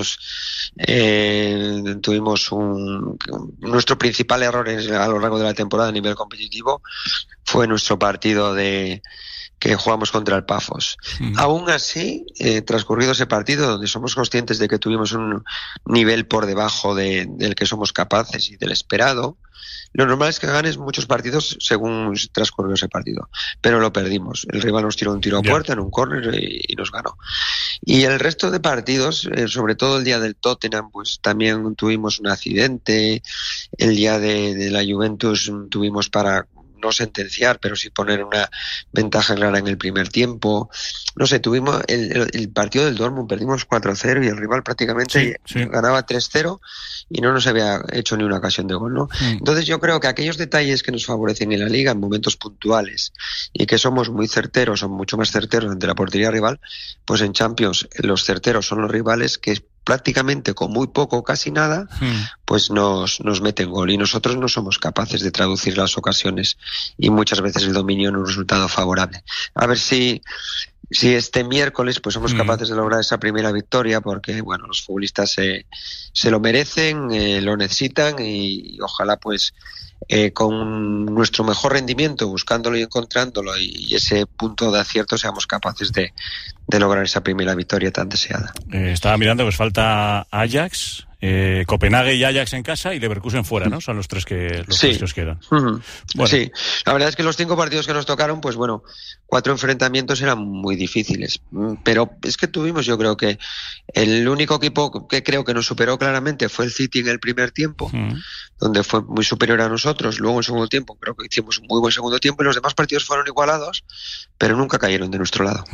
Tuvimos nuestro principal error a lo largo de la temporada a nivel competitivo fue nuestro partido que jugamos contra el Pafos. Aún así, transcurrido ese partido, donde somos conscientes de que tuvimos un nivel por debajo del que somos capaces y del esperado, lo normal es que ganes muchos partidos según transcurrió ese partido, pero lo perdimos. El rival nos tiró un tiro a puerta en un córner y nos ganó. Y el resto de partidos, sobre todo el día del Tottenham, pues también tuvimos un accidente. El día de la Juventus tuvimos para no sentenciar, pero sí poner una ventaja clara en el primer tiempo. No sé, tuvimos el partido del Dortmund, perdimos 4-0 y el rival prácticamente ganaba 3-0 y no nos había hecho ni una ocasión de gol, ¿no? Entonces yo creo que aquellos detalles que nos favorecen en la Liga en momentos puntuales y que somos muy certeros, son mucho más certeros ante la portería rival, pues en Champions los certeros son los rivales que prácticamente con muy poco, casi nada, pues nos meten gol y nosotros no somos capaces de traducir las ocasiones y muchas veces el dominio en un resultado favorable. A ver si este miércoles pues somos capaces de lograr esa primera victoria, porque bueno, los futbolistas se lo merecen, lo necesitan y ojalá pues con nuestro mejor rendimiento, buscándolo y encontrándolo y ese punto de acierto seamos capaces de lograr esa primera victoria tan deseada. Estaba mirando, pues falta Ajax, Copenhague y Ajax en casa y Leverkusen fuera, ¿no? Son los tres que quedan. Uh-huh. Bueno. Sí, la verdad es que los 5 partidos que nos tocaron, pues bueno, 4 enfrentamientos eran muy difíciles. Pero es que tuvimos, yo creo que el único equipo que creo que nos superó claramente fue el City en el primer tiempo, donde fue muy superior a nosotros. Luego en el segundo tiempo creo que hicimos un muy buen segundo tiempo y los demás partidos fueron igualados, pero nunca cayeron de nuestro lado.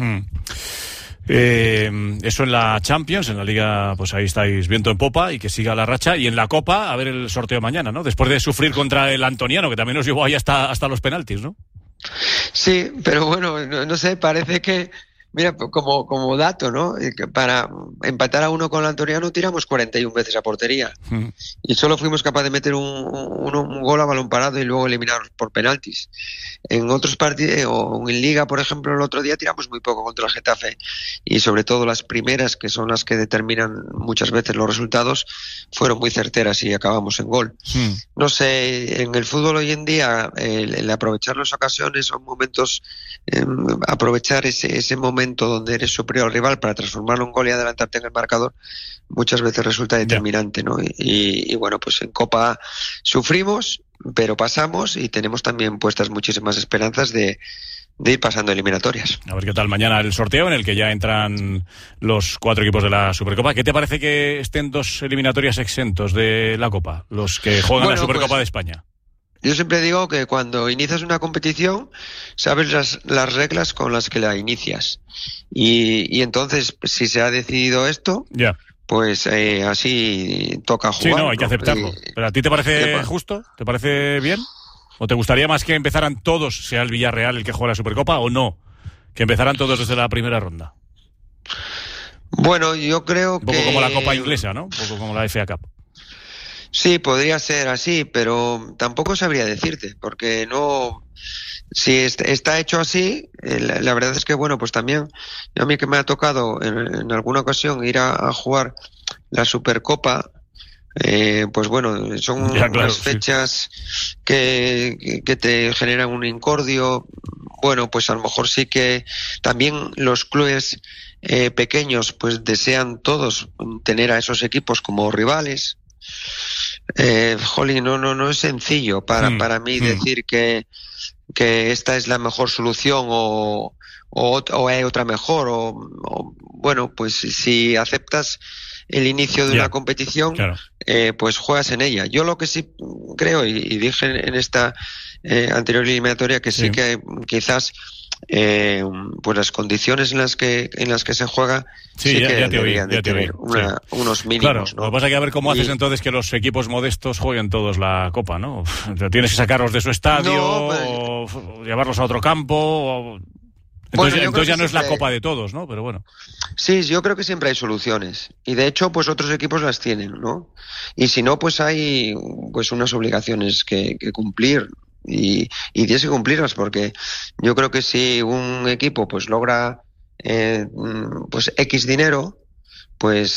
Eso en la Champions, en la Liga, pues ahí estáis viento en popa y que siga la racha. Y en la Copa, a ver el sorteo mañana, ¿no? Después de sufrir contra el Antoniano, que también nos llevó ahí hasta los penaltis, ¿no? Sí, pero bueno, no sé, parece que, mira, como dato, ¿no? Que para empatar a 1 con el Antoniano tiramos 41 veces a portería y solo fuimos capaces de meter un gol a balón parado y luego eliminar por penaltis. En otros partidos, o en Liga, por ejemplo, el otro día tiramos muy poco contra el Getafe y sobre todo las primeras, que son las que determinan muchas veces los resultados, fueron muy certeras y acabamos en gol. No sé, en el fútbol hoy en día el aprovechar las ocasiones son momentos, aprovechar ese momento donde eres superior al rival para transformarlo en gol y adelantarte en el marcador, muchas veces resulta determinante, ¿no? Y bueno, pues en Copa sufrimos, pero pasamos y tenemos también puestas muchísimas esperanzas de ir pasando eliminatorias. A ver qué tal mañana el sorteo en el que ya entran los 4 equipos de la Supercopa. ¿Qué te parece que estén 2 eliminatorias exentos de la Copa, los que juegan la Supercopa de España? Yo siempre digo que cuando inicias una competición sabes las reglas con las que la inicias y entonces si se ha decidido esto, pues así toca jugar. Sí, no, hay que aceptarlo. ¿Pero a ti te parece justo? ¿Te parece bien? ¿O te gustaría más que empezaran todos, sea el Villarreal el que juega la Supercopa o no? Que empezaran todos desde la primera ronda. Bueno, yo creo que... Un poco como la Copa inglesa, ¿no? Un poco como la FA Cup. Sí, podría ser así, pero tampoco sabría decirte, porque no... Si está hecho así, la verdad es que, bueno, pues también a mí que me ha tocado en alguna ocasión ir a jugar la Supercopa, pues bueno, son unas fechas que te generan un incordio. Bueno, pues a lo mejor sí que también los clubes pequeños pues desean todos tener a esos equipos como rivales. Jolín, no es sencillo para mí decir que esta es la mejor solución o hay otra mejor o bueno, pues si aceptas el inicio de una competición, pues juegas en ella. Yo lo que sí creo y dije en esta anterior eliminatoria que sí que quizás pues las condiciones en las que se juega sí que deberían de tener unos mínimos, ¿no? Lo que pasa es que a ver cómo haces entonces que los equipos modestos jueguen todos la Copa, ¿no? Tienes que sacarlos de su estadio o llevarlos a otro campo entonces ya no es la Copa de todos, ¿no? Pero bueno. Sí, yo creo que siempre hay soluciones y de hecho pues otros equipos las tienen, ¿no? Y si no, pues hay pues unas obligaciones que cumplir. Y tienes que cumplirlas porque yo creo que si un equipo pues logra pues X dinero, pues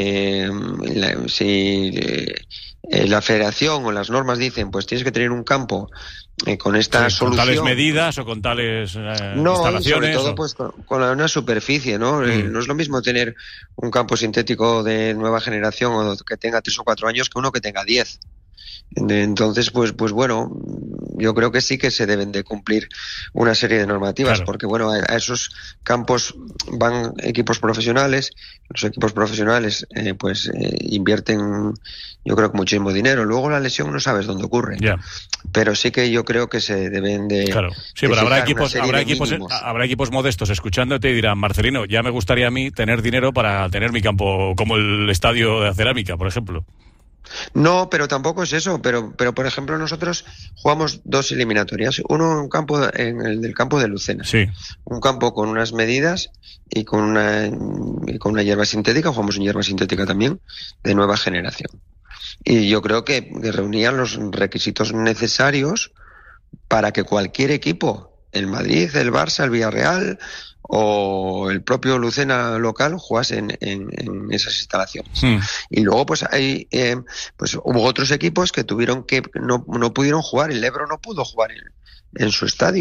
si la federación o las normas dicen pues tienes que tener un campo con esta solución, con tales medidas o con tales instalaciones, sobre todo pues con una superficie, ¿no? No es lo mismo tener un campo sintético de nueva generación o que tenga 3 o 4 años que uno que tenga 10. Entonces, pues bueno, yo creo que sí que se deben de cumplir una serie de normativas, porque bueno, a esos campos van equipos profesionales, los equipos profesionales invierten, yo creo que muchísimo dinero. Luego la lesión no sabes dónde ocurre, pero sí que yo creo que se deben de... Sí, pero habrá equipos modestos escuchándote y dirán, Marcelino, ya me gustaría a mí tener dinero para tener mi campo como el estadio de Cerámica, por ejemplo. No, pero tampoco es eso. Pero por ejemplo, nosotros jugamos 2 eliminatorias. Uno en el del campo de Lucena. Sí. Un campo con unas medidas y con una hierba sintética. Jugamos en hierba sintética también, de nueva generación. Y yo creo que reunían los requisitos necesarios para que cualquier equipo, el Madrid, el Barça, el Villarreal o el propio Lucena local jugasen en esas instalaciones. Y luego pues hay pues hubo otros equipos que tuvieron que no pudieron jugar. El Ebro no pudo jugar en su estadio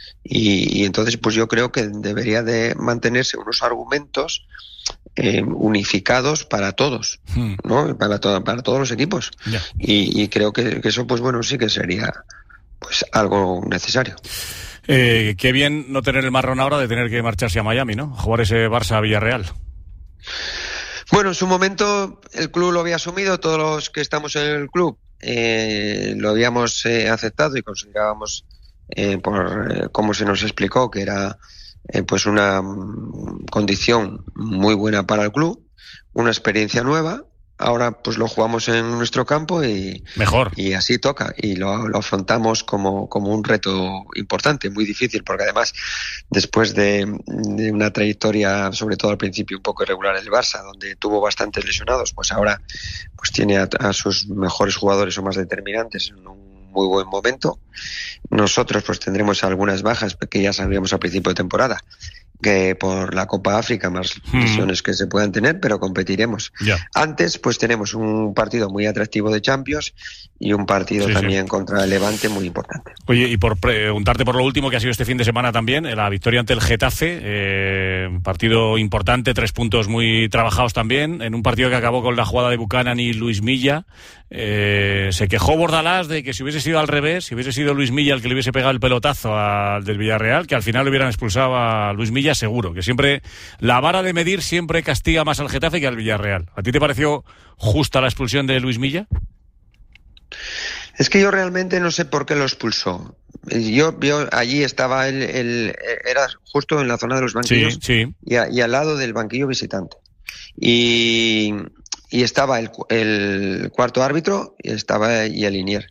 Y entonces pues yo creo que debería de mantenerse unos argumentos unificados para todos, ¿no? Para todos los equipos. Y creo que eso pues bueno, sí que sería pues algo necesario. Qué bien no tener el marrón ahora de tener que marcharse a Miami, ¿no? A jugar ese Barça-Villarreal. Bueno, en su momento el club lo había asumido, todos los que estamos en el club lo habíamos aceptado y considerábamos, por como se nos explicó, que era pues una condición muy buena para el club, una experiencia nueva. Ahora pues lo jugamos en nuestro campo y mejor, y así toca, y lo afrontamos como un reto importante, muy difícil, porque además después de una trayectoria, sobre todo al principio un poco irregular en el Barça, donde tuvo bastantes lesionados, pues ahora pues tiene a sus mejores jugadores o más determinantes en un muy buen momento. Nosotros pues tendremos algunas bajas que ya sabíamos al principio de temporada, que por la Copa África, más lesiones que se puedan tener, pero competiremos. Antes pues tenemos un partido muy atractivo de Champions y un partido también contra el Levante muy importante. Oye, y por preguntarte por lo último que ha sido este fin de semana también, la victoria ante el Getafe, partido importante, 3 puntos muy trabajados también, en un partido que acabó con la jugada de Buchanan y Luis Milla. Se quejó Bordalás de que si hubiese sido al revés, si hubiese sido Luis Milla el que le hubiese pegado el pelotazo al del Villarreal, que al final le hubieran expulsado a Luis Milla seguro, que siempre la vara de medir siempre castiga más al Getafe que al Villarreal. ¿A ti te pareció justa la expulsión de Luis Milla? Es que yo realmente no sé por qué lo expulsó. Yo allí estaba era justo en la zona de los banquillos y al lado del banquillo visitante. Y estaba el cuarto árbitro y estaba Linier.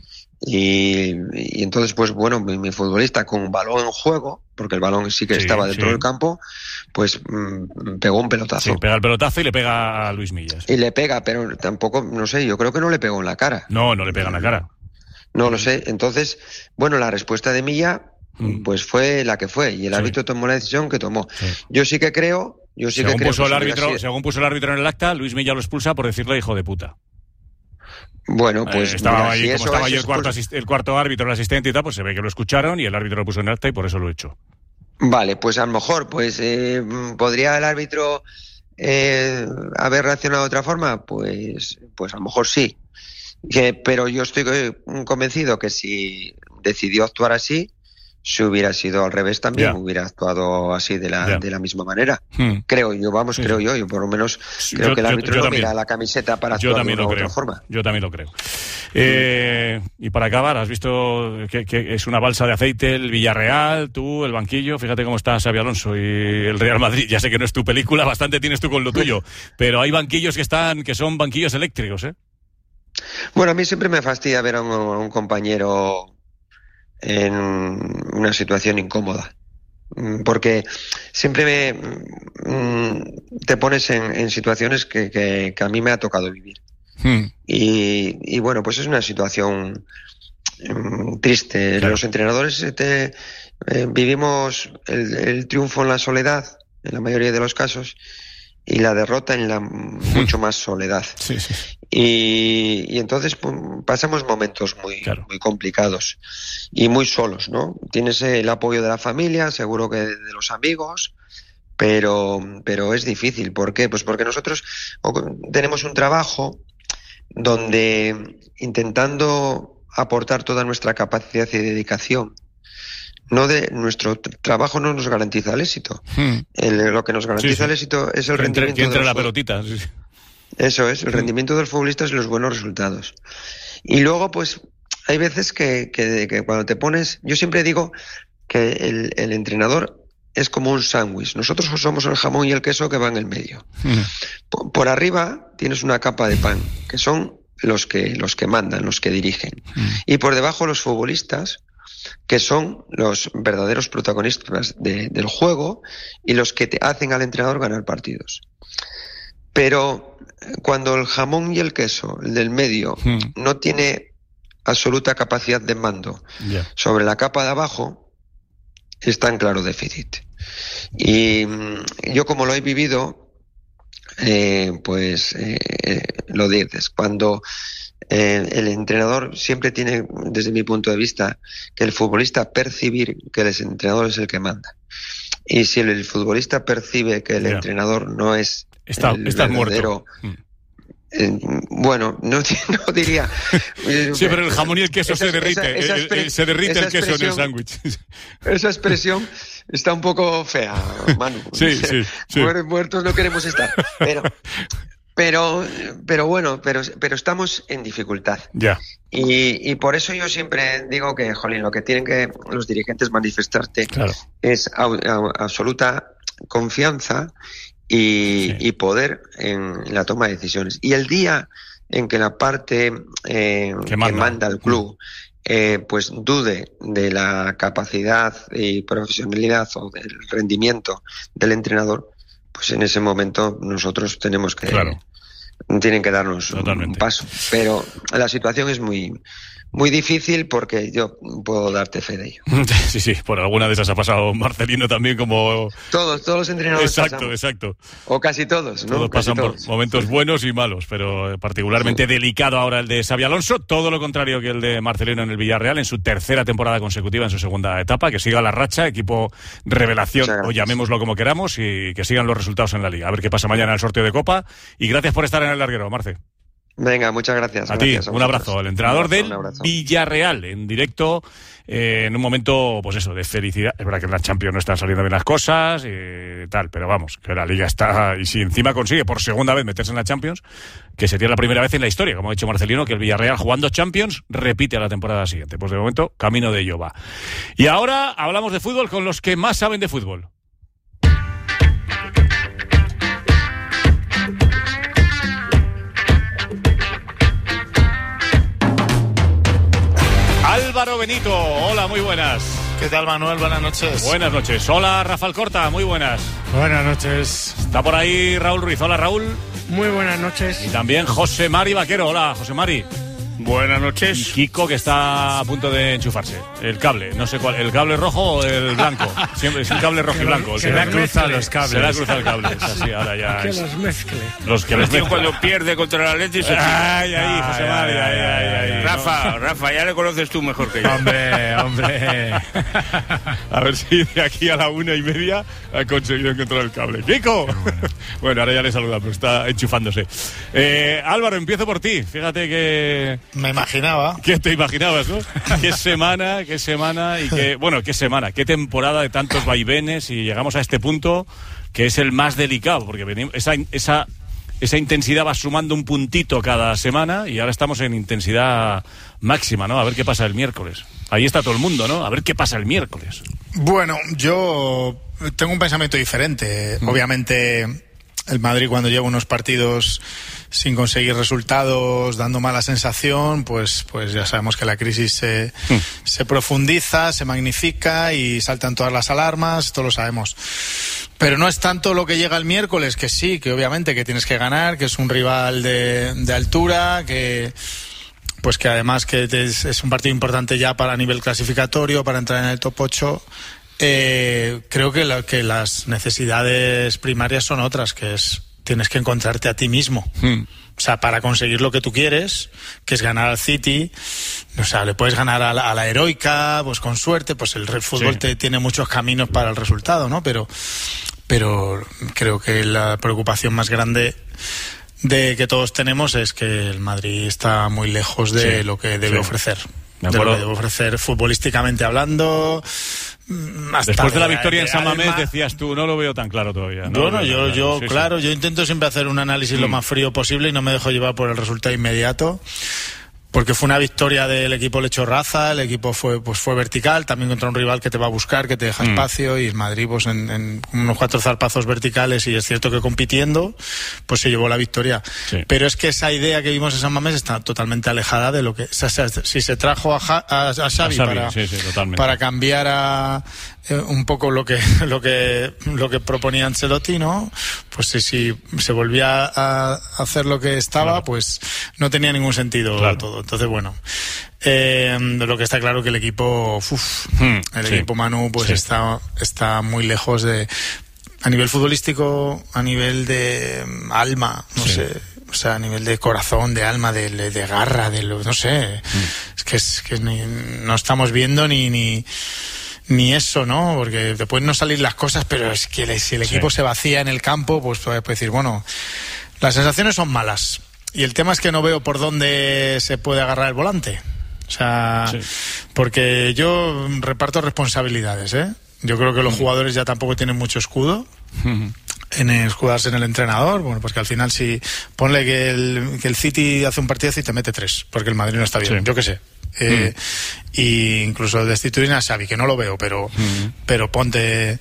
Y entonces, pues bueno, mi futbolista con un balón en juego, porque el balón sí que estaba dentro del campo, pues pegó un pelotazo. Sí, pega el pelotazo y le pega a Luis Milla. Y le pega, pero tampoco, no sé, yo creo que no le pegó en la cara. No le pega en la cara. No lo sé. Entonces, bueno, la respuesta de Milla pues fue la que fue, y el árbitro tomó la decisión que tomó. Yo sí que creo... Según puso el árbitro en el acta, Luis Milla lo expulsa por decirle hijo de puta. Bueno, pues estaba allí el cuarto árbitro, el asistente y tal, pues se ve que lo escucharon y el árbitro lo puso en acta y por eso lo echó. Vale, pues a lo mejor pues podría el árbitro haber reaccionado de otra forma, pues a lo mejor sí. Pero yo estoy convencido que si decidió actuar así, si hubiera sido al revés también hubiera actuado así de la misma manera. Creo yo, yo por lo menos creo que el árbitro no mira la camiseta para actuar de otra forma. Yo también lo creo. Y para acabar, has visto que es una balsa de aceite el Villarreal, tú, el banquillo, fíjate cómo está Xabi Alonso y el Real Madrid. Ya sé que no es tu película, bastante tienes tú con lo tuyo, pero hay banquillos que son banquillos eléctricos, ¿eh? Bueno, a mí siempre me fastidia ver a un compañero en una situación incómoda, porque siempre te pones en situaciones que a mí me ha tocado vivir. Y bueno, pues es una situación triste. Los entrenadores vivimos el triunfo en la soledad, en la mayoría de los casos, y la derrota en la mucho más soledad. Y entonces pues, pasamos momentos muy complicados y muy solos, ¿no? Tienes el apoyo de la familia, seguro que de los amigos, pero es difícil. ¿Por qué? Pues porque nosotros tenemos un trabajo donde, intentando aportar toda nuestra capacidad y dedicación, nuestro trabajo no nos garantiza el éxito. Lo que nos garantiza el éxito es el rendimiento entre la pelotita. Eso es, el rendimiento de los futbolistas y los buenos resultados. Y luego, pues, hay veces que cuando te pones... Yo siempre digo que el entrenador es como un sándwich. Nosotros somos el jamón y el queso que va en el medio. Por arriba tienes una capa de pan, que son los que mandan, los que dirigen. Y por debajo los futbolistas, que son los verdaderos protagonistas del juego y los que te hacen al entrenador ganar partidos. Pero cuando el jamón y el queso, el del medio, no tiene absoluta capacidad de mando sobre la capa de abajo, está en claro déficit. Y yo, como lo he vivido, lo dices, cuando el entrenador siempre tiene, desde mi punto de vista, que el futbolista percibir que el entrenador es el que manda. Y si el futbolista percibe que el entrenador no es el verdadero... Bueno, no diría... Sí, pero el jamón y el queso se derrite. Se derrite el queso en el sándwich. Esa expresión está un poco fea, Manu. Sí. Muertos no queremos estar. Pero bueno, pero estamos en dificultad. Ya. Y por eso yo siempre digo que, jolín, lo que tienen que los dirigentes manifestarte es absoluta confianza y poder en la toma de decisiones. Y el día en que la parte que manda el club pues dude de la capacidad y profesionalidad o del rendimiento del entrenador, pues en ese momento nosotros tenemos que... Tienen que darnos un paso. Pero la situación es muy difícil porque yo puedo darte fe de ello. Sí, por alguna de esas ha pasado Marcelino también como... Todos los entrenadores Exacto. O casi todos, ¿no? Todos pasan por momentos buenos y malos, pero particularmente delicado ahora el de Xabi Alonso, todo lo contrario que el de Marcelino en el Villarreal, en su tercera temporada consecutiva, en su segunda etapa, que siga la racha, equipo revelación, o llamémoslo como queramos, y que sigan los resultados en la Liga. A ver qué pasa mañana en el sorteo de Copa, y gracias por estar en el larguero, Marce. Venga, muchas gracias. A ti, un abrazo. El entrenador del Villarreal, en directo, en un momento, pues eso, de felicidad. Es verdad que en la Champions no están saliendo bien las cosas y tal, pero vamos, que la Liga está... Y si encima consigue por segunda vez meterse en la Champions, que sería la primera vez en la historia, como ha dicho Marcelino, que el Villarreal jugando Champions repite a la temporada siguiente. Pues de momento, camino de ello va. Y ahora hablamos de fútbol con los que más saben de fútbol. Álvaro Benito, hola, muy buenas. ¿Qué tal, Manuel? Buenas noches. Buenas noches. Hola, Rafael Corta, muy buenas. Buenas noches. Está por ahí Raúl Ruiz. Hola, Raúl. Muy buenas noches. Y también José Mari Vaquero. Hola, José Mari. Buenas noches. Y Kiko, que está a punto de enchufarse. El cable, no sé cuál, el cable rojo o el blanco. Siempre es un cable rojo y blanco. Se le ha cruzado los cables. Se le ha cruzado el cable. Es así, ahora ya. Que los mezcle. Los que les mezcle. Cuando pierde contra el Atleti se Ay, José Mari, ay. Rafa, ya le conoces tú mejor que yo. Hombre. A ver si de aquí a la 1:30 ha conseguido encontrar el cable. ¡Kiko! Bueno, ahora ya le saluda, pero está enchufándose. Álvaro, empiezo por ti. Fíjate que... Me imaginaba. ¿Qué te imaginabas, no? Qué semana y qué semana, qué temporada de tantos vaivenes, y llegamos a este punto que es el más delicado, porque venimos, esa intensidad va sumando un puntito cada semana y ahora estamos en intensidad máxima, ¿no? A ver qué pasa el miércoles. Ahí está todo el mundo, ¿no? A ver qué pasa el miércoles. Bueno, yo tengo un pensamiento diferente. Obviamente, el Madrid, cuando lleva unos partidos sin conseguir resultados, dando mala sensación, pues ya sabemos que la crisis se profundiza, se magnifica y saltan todas las alarmas, esto lo sabemos. Pero no es tanto lo que llega el miércoles, que sí, que obviamente que tienes que ganar, que es un rival de altura, que además que es un partido importante ya para nivel clasificatorio, para entrar en el top 8. Creo que las necesidades primarias son otras, que es tienes que encontrarte a ti mismo. O sea, para conseguir lo que tú quieres, que es ganar al City, o sea, le puedes ganar a la heroica, pues con suerte, pues el fútbol tiene muchos caminos para el resultado, ¿no? Pero creo que la preocupación más grande de que todos tenemos es que el Madrid está muy lejos de lo que debe ofrecer. De lo que debe ofrecer futbolísticamente hablando. Después de la victoria en San Mamés decías tú, no lo veo tan claro todavía, ¿no? Bueno, yo intento siempre hacer un análisis lo más frío posible y no me dejo llevar por el resultado inmediato, porque fue una victoria del equipo, le echó raza, el equipo fue vertical, también contra un rival que te va a buscar, que te deja espacio, y el Madrid pues en unos 4 zarpazos verticales, y es cierto que compitiendo pues se llevó la victoria. Pero es que esa idea que vimos en San Mamés está totalmente alejada de lo que... O sea, si se trajo a Xavi para cambiar un poco lo que proponía Ancelotti, ¿no? Pues si se volvía a hacer lo que estaba, pues no tenía ningún sentido todo. Entonces, bueno, lo que está claro que el equipo, equipo Manu, pues está muy lejos de, a nivel futbolístico, a nivel de alma, no sé. O sea, a nivel de corazón, de alma, de garra, no sé. Es que no estamos viendo ni eso, ¿no? Porque te pueden no salir las cosas, pero es que si el equipo se vacía en el campo, pues puedes decir, bueno, las sensaciones son malas. Y el tema es que no veo por dónde se puede agarrar el volante. O sea, porque yo reparto responsabilidades, ¿eh? Yo creo que los jugadores ya tampoco tienen mucho escudo en escudarse en el entrenador. Bueno, pues que al final si ponle que el City hace un partidazo y te mete 3, porque el Madrid no está bien, yo qué sé. Y incluso el destituir a Xavi, que no lo veo, pero ponte...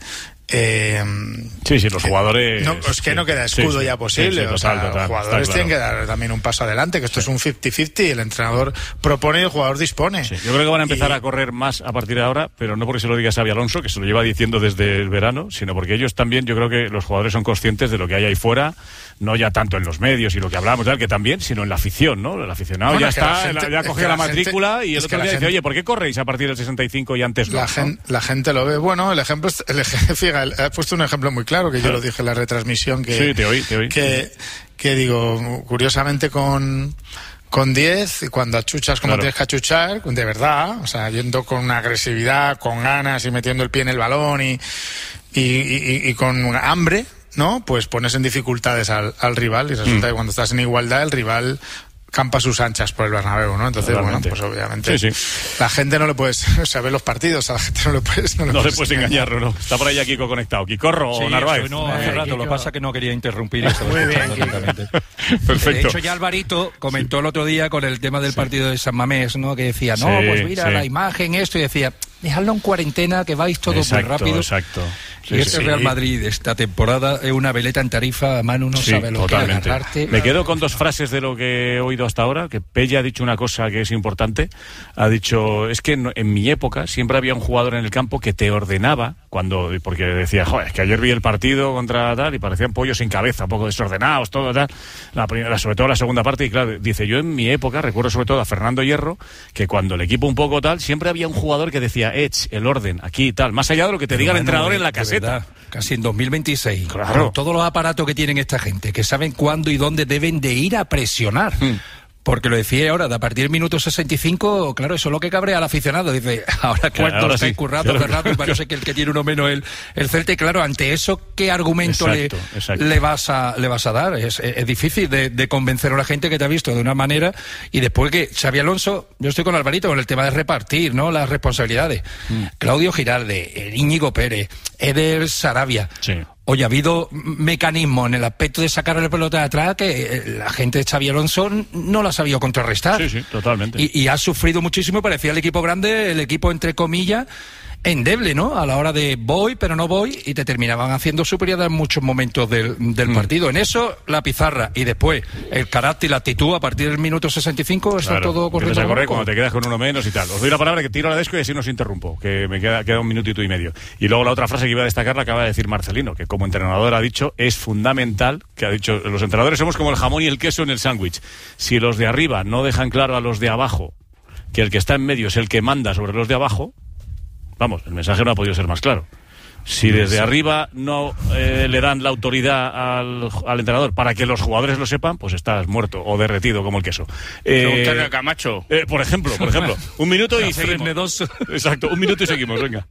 los jugadores... No, es que no queda escudo ya posible. Total, los jugadores tienen que dar también un paso adelante, que esto es un 50-50, el entrenador propone y el jugador dispone. Yo creo que van a empezar a correr más a partir de ahora, pero no porque se lo diga Xabi Alonso, que se lo lleva diciendo desde el verano, sino porque ellos también, yo creo que los jugadores son conscientes de lo que hay ahí fuera, no ya tanto en los medios y lo que hablamos, que también, sino en la afición, ¿no? El aficionado ya está, ya cogió la matrícula y el otro día dice, oye, ¿por qué corréis a partir del 65 y antes no? La gente lo ve. Bueno, el ejemplo, fíjate, he puesto un ejemplo muy claro, que yo lo dije en la retransmisión, que sí, te oí. Que digo, curiosamente con 10, cuando achuchas como tienes que achuchar, de verdad, o sea, yendo con una agresividad, con ganas y metiendo el pie en el balón y con hambre, ¿no? Pues pones en dificultades al rival, y resulta que cuando estás en igualdad el rival campa sus anchas por el Bernabéu, ¿no? Entonces, bueno, pues obviamente la gente no le puedes, o sea, ve los partidos, a la gente no le puedes engañarlo, ¿no? Está por ahí Kiko conectado. Kikorro o Narváez. No, hace rato, lo que pasa es que no quería interrumpir. Muy bien. Perfecto. De hecho, ya Alvarito comentó el otro día con el tema del partido de San Mamés, ¿no? Que decía, pues mira la imagen, esto, y decía, dejadlo en cuarentena, que vais todos muy rápido. Exacto. Y este Real Madrid esta temporada es una veleta en Tarifa, Manu no sabe lo que agarrarte. Me quedo con 2 frases de lo que he oído hasta ahora, que Pella ha dicho una cosa que es importante. Ha dicho, es que en mi época siempre había un jugador en el campo que te ordenaba, porque decía, joder, es que ayer vi el partido contra tal y parecían pollos sin cabeza, un poco desordenados, todo tal, sobre todo la segunda parte, y claro, dice, yo en mi época recuerdo sobre todo a Fernando Hierro, que cuando el equipo un poco tal, siempre había un jugador que decía, el orden, aquí tal, más allá de lo que te diga el entrenador en la caseta. Verdad, casi en 2026. Claro. Todos los aparatos que tienen esta gente, que saben cuándo y dónde deben de ir a presionar. Porque lo decía ahora, a partir del minuto 65, claro, eso es lo que cabrea al aficionado. Dice, ahora cuánto está currando hace rato y parece que el que tiene uno menos el Celta. Y claro, ante eso, ¿qué argumento le vas a dar? Es difícil de convencer a la gente que te ha visto de una manera. Y después que Xabi Alonso, yo estoy con Alvarito con el tema de repartir, ¿no? Las responsabilidades. Claudio Giralde, Íñigo Pérez, Eder Sarabia. Sí. Oye, ha habido mecanismos en el aspecto de sacar la pelota de atrás que la gente de Xabi Alonso no la ha sabido contrarrestar. Sí, totalmente. Y ha sufrido muchísimo, parecía el equipo grande, el equipo entre comillas, endeble, ¿no? A la hora de voy, pero no voy, y te terminaban haciendo superioridad en muchos momentos del partido. En eso, la pizarra, y después el carácter y la actitud a partir del minuto 65, está todo corriendo. A correr cuando te quedas con uno menos y tal. Os doy la palabra, que tiro a la desco y así no os interrumpo, que me queda un minutito y medio. Y luego la otra frase que iba a destacar la acaba de decir Marcelino, que como entrenador ha dicho, es fundamental, que ha dicho, los entrenadores somos como el jamón y el queso en el sándwich. Si los de arriba no dejan claro a los de abajo que el que está en medio es el que manda sobre los de abajo, vamos, el mensaje no ha podido ser más claro. Si desde arriba no le dan la autoridad al entrenador para que los jugadores lo sepan, pues estás muerto o derretido como el queso. Preguntarle a Camacho. Por ejemplo. Un minuto y seguimos. Exacto, un minuto y seguimos, venga.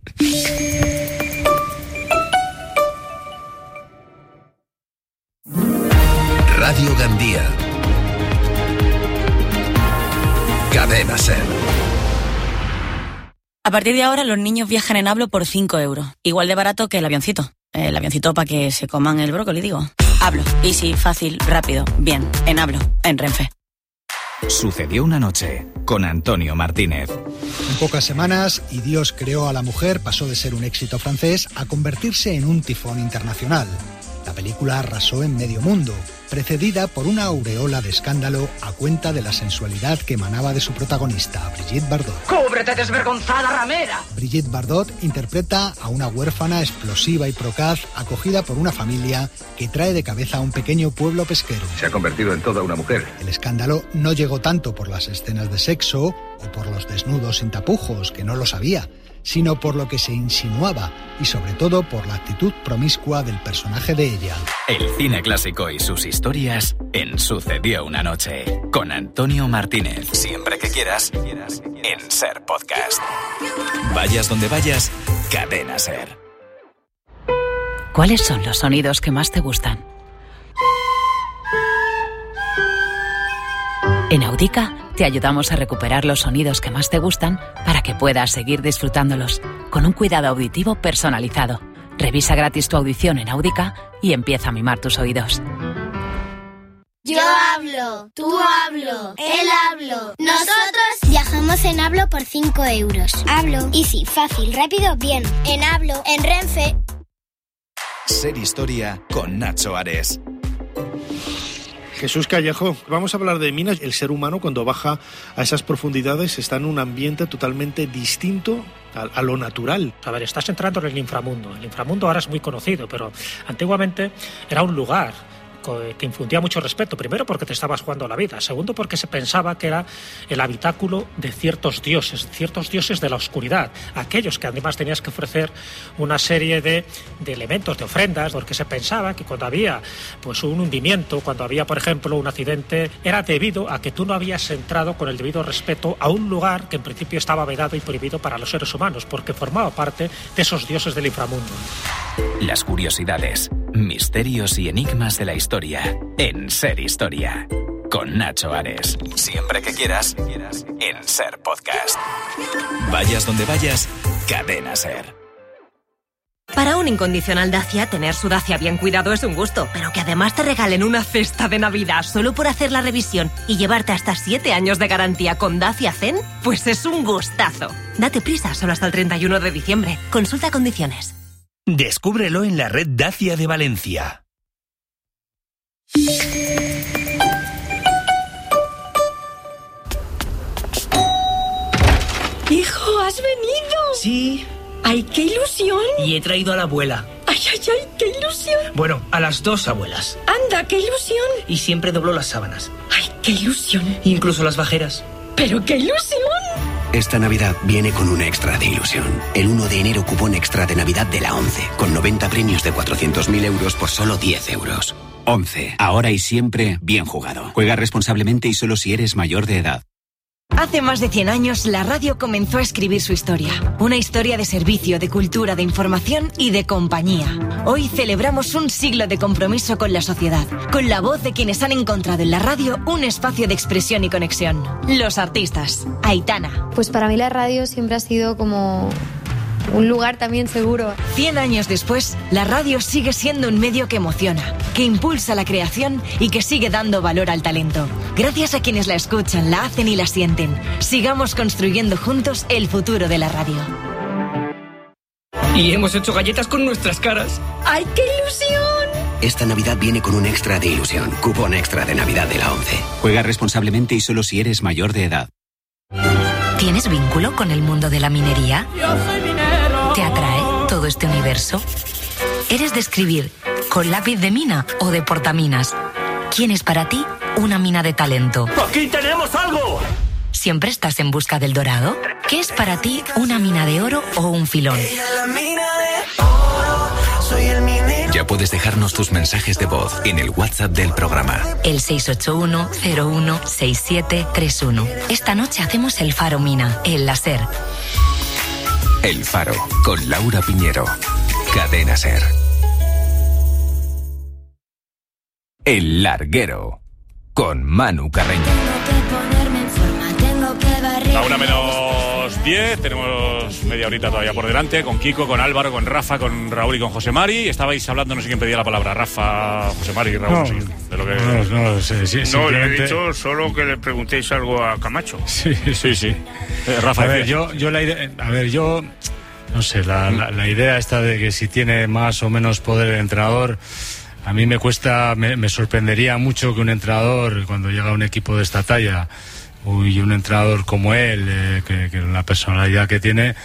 Radio Gandía. Cadena Ser. A partir de ahora los niños viajan en Hablo por 5 euros. Igual de barato que el avioncito. El avioncito para que se coman el brócoli, digo. Hablo. Easy, fácil, rápido, bien. En Hablo, en Renfe. Sucedió una noche con Antonio Martínez. En pocas semanas, Y Dios creó a la mujer pasó de ser un éxito francés a convertirse en un tifón internacional. La película arrasó en medio mundo, precedida por una aureola de escándalo a cuenta de la sensualidad que emanaba de su protagonista, Brigitte Bardot. ¡Cúbrete, desvergonzada ramera! Brigitte Bardot interpreta a una huérfana explosiva y procaz acogida por una familia que trae de cabeza a un pequeño pueblo pesquero. Se ha convertido en toda una mujer. El escándalo no llegó tanto por las escenas de sexo o por los desnudos sin tapujos, que no lo sabía, sino por lo que se insinuaba y sobre todo por la actitud promiscua del personaje de ella. El cine clásico y sus historias en Sucedió una noche, con Antonio Martínez. Siempre que quieras, en SER Podcast. Vayas donde vayas, Cadena SER. ¿Cuáles son los sonidos que más te gustan? En Audica te ayudamos a recuperar los sonidos que más te gustan para que puedas seguir disfrutándolos con un cuidado auditivo personalizado. Revisa gratis tu audición en Audica y empieza a mimar tus oídos. Yo hablo, tú hablo, él hablo. Nosotros viajamos en Hablo por 5 euros. Hablo, easy, fácil, rápido, bien. En Hablo, en Renfe. SER Historia con Nacho Ares. Jesús Callejo, vamos a hablar de minas. El ser humano, cuando baja a esas profundidades, está en un ambiente totalmente distinto a lo natural. A ver, estás entrando en el inframundo. El inframundo ahora es muy conocido, pero antiguamente era un lugar que infundía mucho respeto. Primero porque te estabas jugando la vida. Segundo porque se pensaba que era el habitáculo de ciertos dioses de la oscuridad. Aquellos que además tenías que ofrecer una serie de elementos, de ofrendas, porque se pensaba que cuando había pues un hundimiento, cuando había por ejemplo un accidente, era debido a que tú no habías entrado con el debido respeto a un lugar que en principio estaba vedado y prohibido para los seres humanos, porque formaba parte de esos dioses del inframundo. Las curiosidades, misterios y enigmas de la historia en SER Historia con Nacho Ares. Siempre que quieras en SER Podcast. Vayas donde vayas, Cadena SER. Para un incondicional Dacia, tener su Dacia bien cuidado es un gusto, pero que además te regalen una cesta de Navidad solo por hacer la revisión y llevarte hasta 7 años de garantía con Dacia Zen, pues es un gustazo. Date prisa, solo hasta el 31 de diciembre. Consulta condiciones. Descúbrelo en la red Dacia de Valencia. ¡Hijo, has venido! Sí. ¡Ay, qué ilusión! Y he traído a la abuela. ¡Ay, ay, ay, qué ilusión! Bueno, a las 2 abuelas. ¡Anda, qué ilusión! Y siempre doblo las sábanas. ¡Ay, qué ilusión! Incluso las bajeras. ¡Pero qué ilusión! Esta Navidad viene con un extra de ilusión. El 1 de enero cupón extra de Navidad de la ONCE, con 90 premios de 400.000 euros por solo 10 euros. ONCE, ahora y siempre bien jugado. Juega responsablemente y solo si eres mayor de edad. Hace más de 100 años, la radio comenzó a escribir su historia. Una historia de servicio, de cultura, de información y de compañía. Hoy celebramos un siglo de compromiso con la sociedad, con la voz de quienes han encontrado en la radio un espacio de expresión y conexión. Los artistas. Aitana. Pues para mí la radio siempre ha sido como un lugar también seguro. 100 años después, la radio sigue siendo un medio que emociona, que impulsa la creación y que sigue dando valor al talento. Gracias a quienes la escuchan, la hacen y la sienten. Sigamos construyendo juntos el futuro de la radio. Y hemos hecho galletas con nuestras caras. ¡Ay, qué ilusión! Esta Navidad viene con un extra de ilusión. Cupón extra de Navidad de la ONCE. Juega responsablemente y solo si eres mayor de edad. ¿Tienes vínculo con el mundo de la minería? Yo soy minero. ¿Te atrae todo este universo? ¿Eres de escribir con lápiz de mina o de portaminas? ¿Quién es para ti una mina de talento? ¡Aquí tenemos algo! ¿Siempre estás en busca del dorado? ¿Qué es para ti una mina de oro o un filón? Ya puedes dejarnos tus mensajes de voz en el WhatsApp del programa. El 681-016731. Esta noche hacemos el Faro Mina, el láser. El Faro, con Laura Piñero. Cadena SER. El Larguero, con Manu Carreño. A 1:10, tenemos media horita todavía por delante, con Kiko, con Álvaro, con Rafa, con Raúl y con José Mari. Estabais hablando, no sé quién pedía la palabra, Rafa, José Mari y Raúl. No, sí, de lo que... no sé, sí, No, le he dicho solo que le preguntéis algo a Camacho. Sí. Rafa, a ver, yo no sé, la idea esta de que si tiene más o menos poder el entrenador, a mí me sorprendería mucho que un entrenador, cuando llega a un equipo de esta talla, y un entrenador como él, que la personalidad que tiene,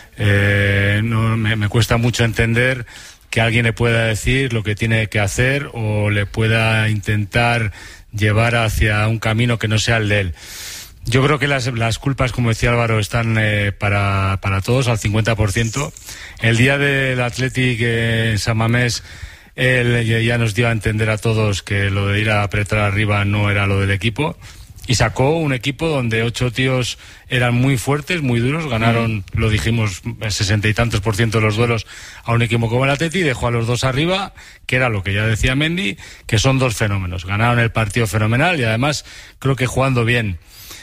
me cuesta mucho entender que alguien le pueda decir lo que tiene que hacer o le pueda intentar llevar hacia un camino que no sea el de él. Yo creo que las culpas, como decía Álvaro, están para todos al 50%. El día del Athletic en San Mamés, él ya nos dio a entender a todos que lo de ir a apretar arriba no era lo del equipo. Y sacó un equipo donde 8 tíos eran muy fuertes, muy duros, ganaron, lo dijimos, 60 y tantos % de los duelos a un equipo como el Atleti, y dejó a los 2 arriba, que era lo que ya decía Mendy, que son 2 fenómenos. Ganaron el partido fenomenal y además creo que jugando bien.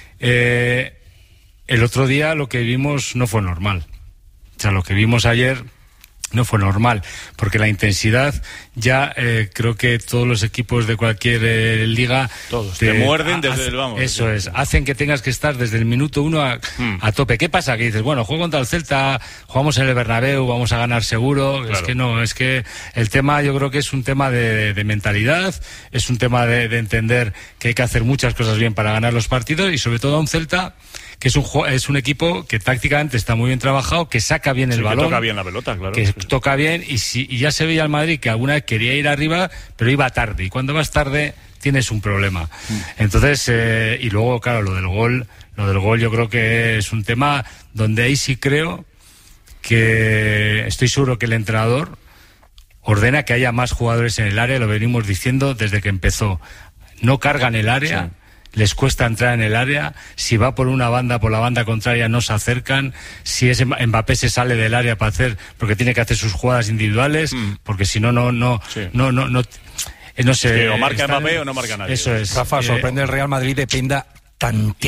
El otro día lo que vimos no fue normal. O sea, lo que vimos ayer no fue normal, porque la intensidad ya creo que todos los equipos de cualquier liga todos te muerden desde el vamos. Eso es, hacen que tengas que estar desde el minuto 1 a tope. ¿Qué pasa? Que dices, bueno, juego contra el Celta, jugamos en el Bernabéu, vamos a ganar seguro. Claro. Es que no, es que el tema, yo creo que es un tema de mentalidad, es un tema de entender que hay que hacer muchas cosas bien para ganar los partidos, y sobre todo a un Celta que es un equipo que tácticamente está muy bien trabajado, que saca bien el balón, que toca bien la pelota, claro. Que toca bien, y ya se veía al Madrid que alguna vez quería ir arriba, pero iba tarde, y cuando vas tarde tienes un problema. Entonces, y luego, claro, lo del gol yo creo que es un tema donde ahí sí creo que estoy seguro que el entrenador ordena que haya más jugadores en el área, lo venimos diciendo desde que empezó. No cargan el área. Sí. Les cuesta entrar en el área, si va por una banda, por la banda contraria no se acercan, si es Mbappé se sale del área para hacer, porque tiene que hacer sus jugadas individuales, porque si no sé. O marca Mbappé o no marca nadie. Eso es. Rafa, sorprende el Real Madrid, dependa tantísimo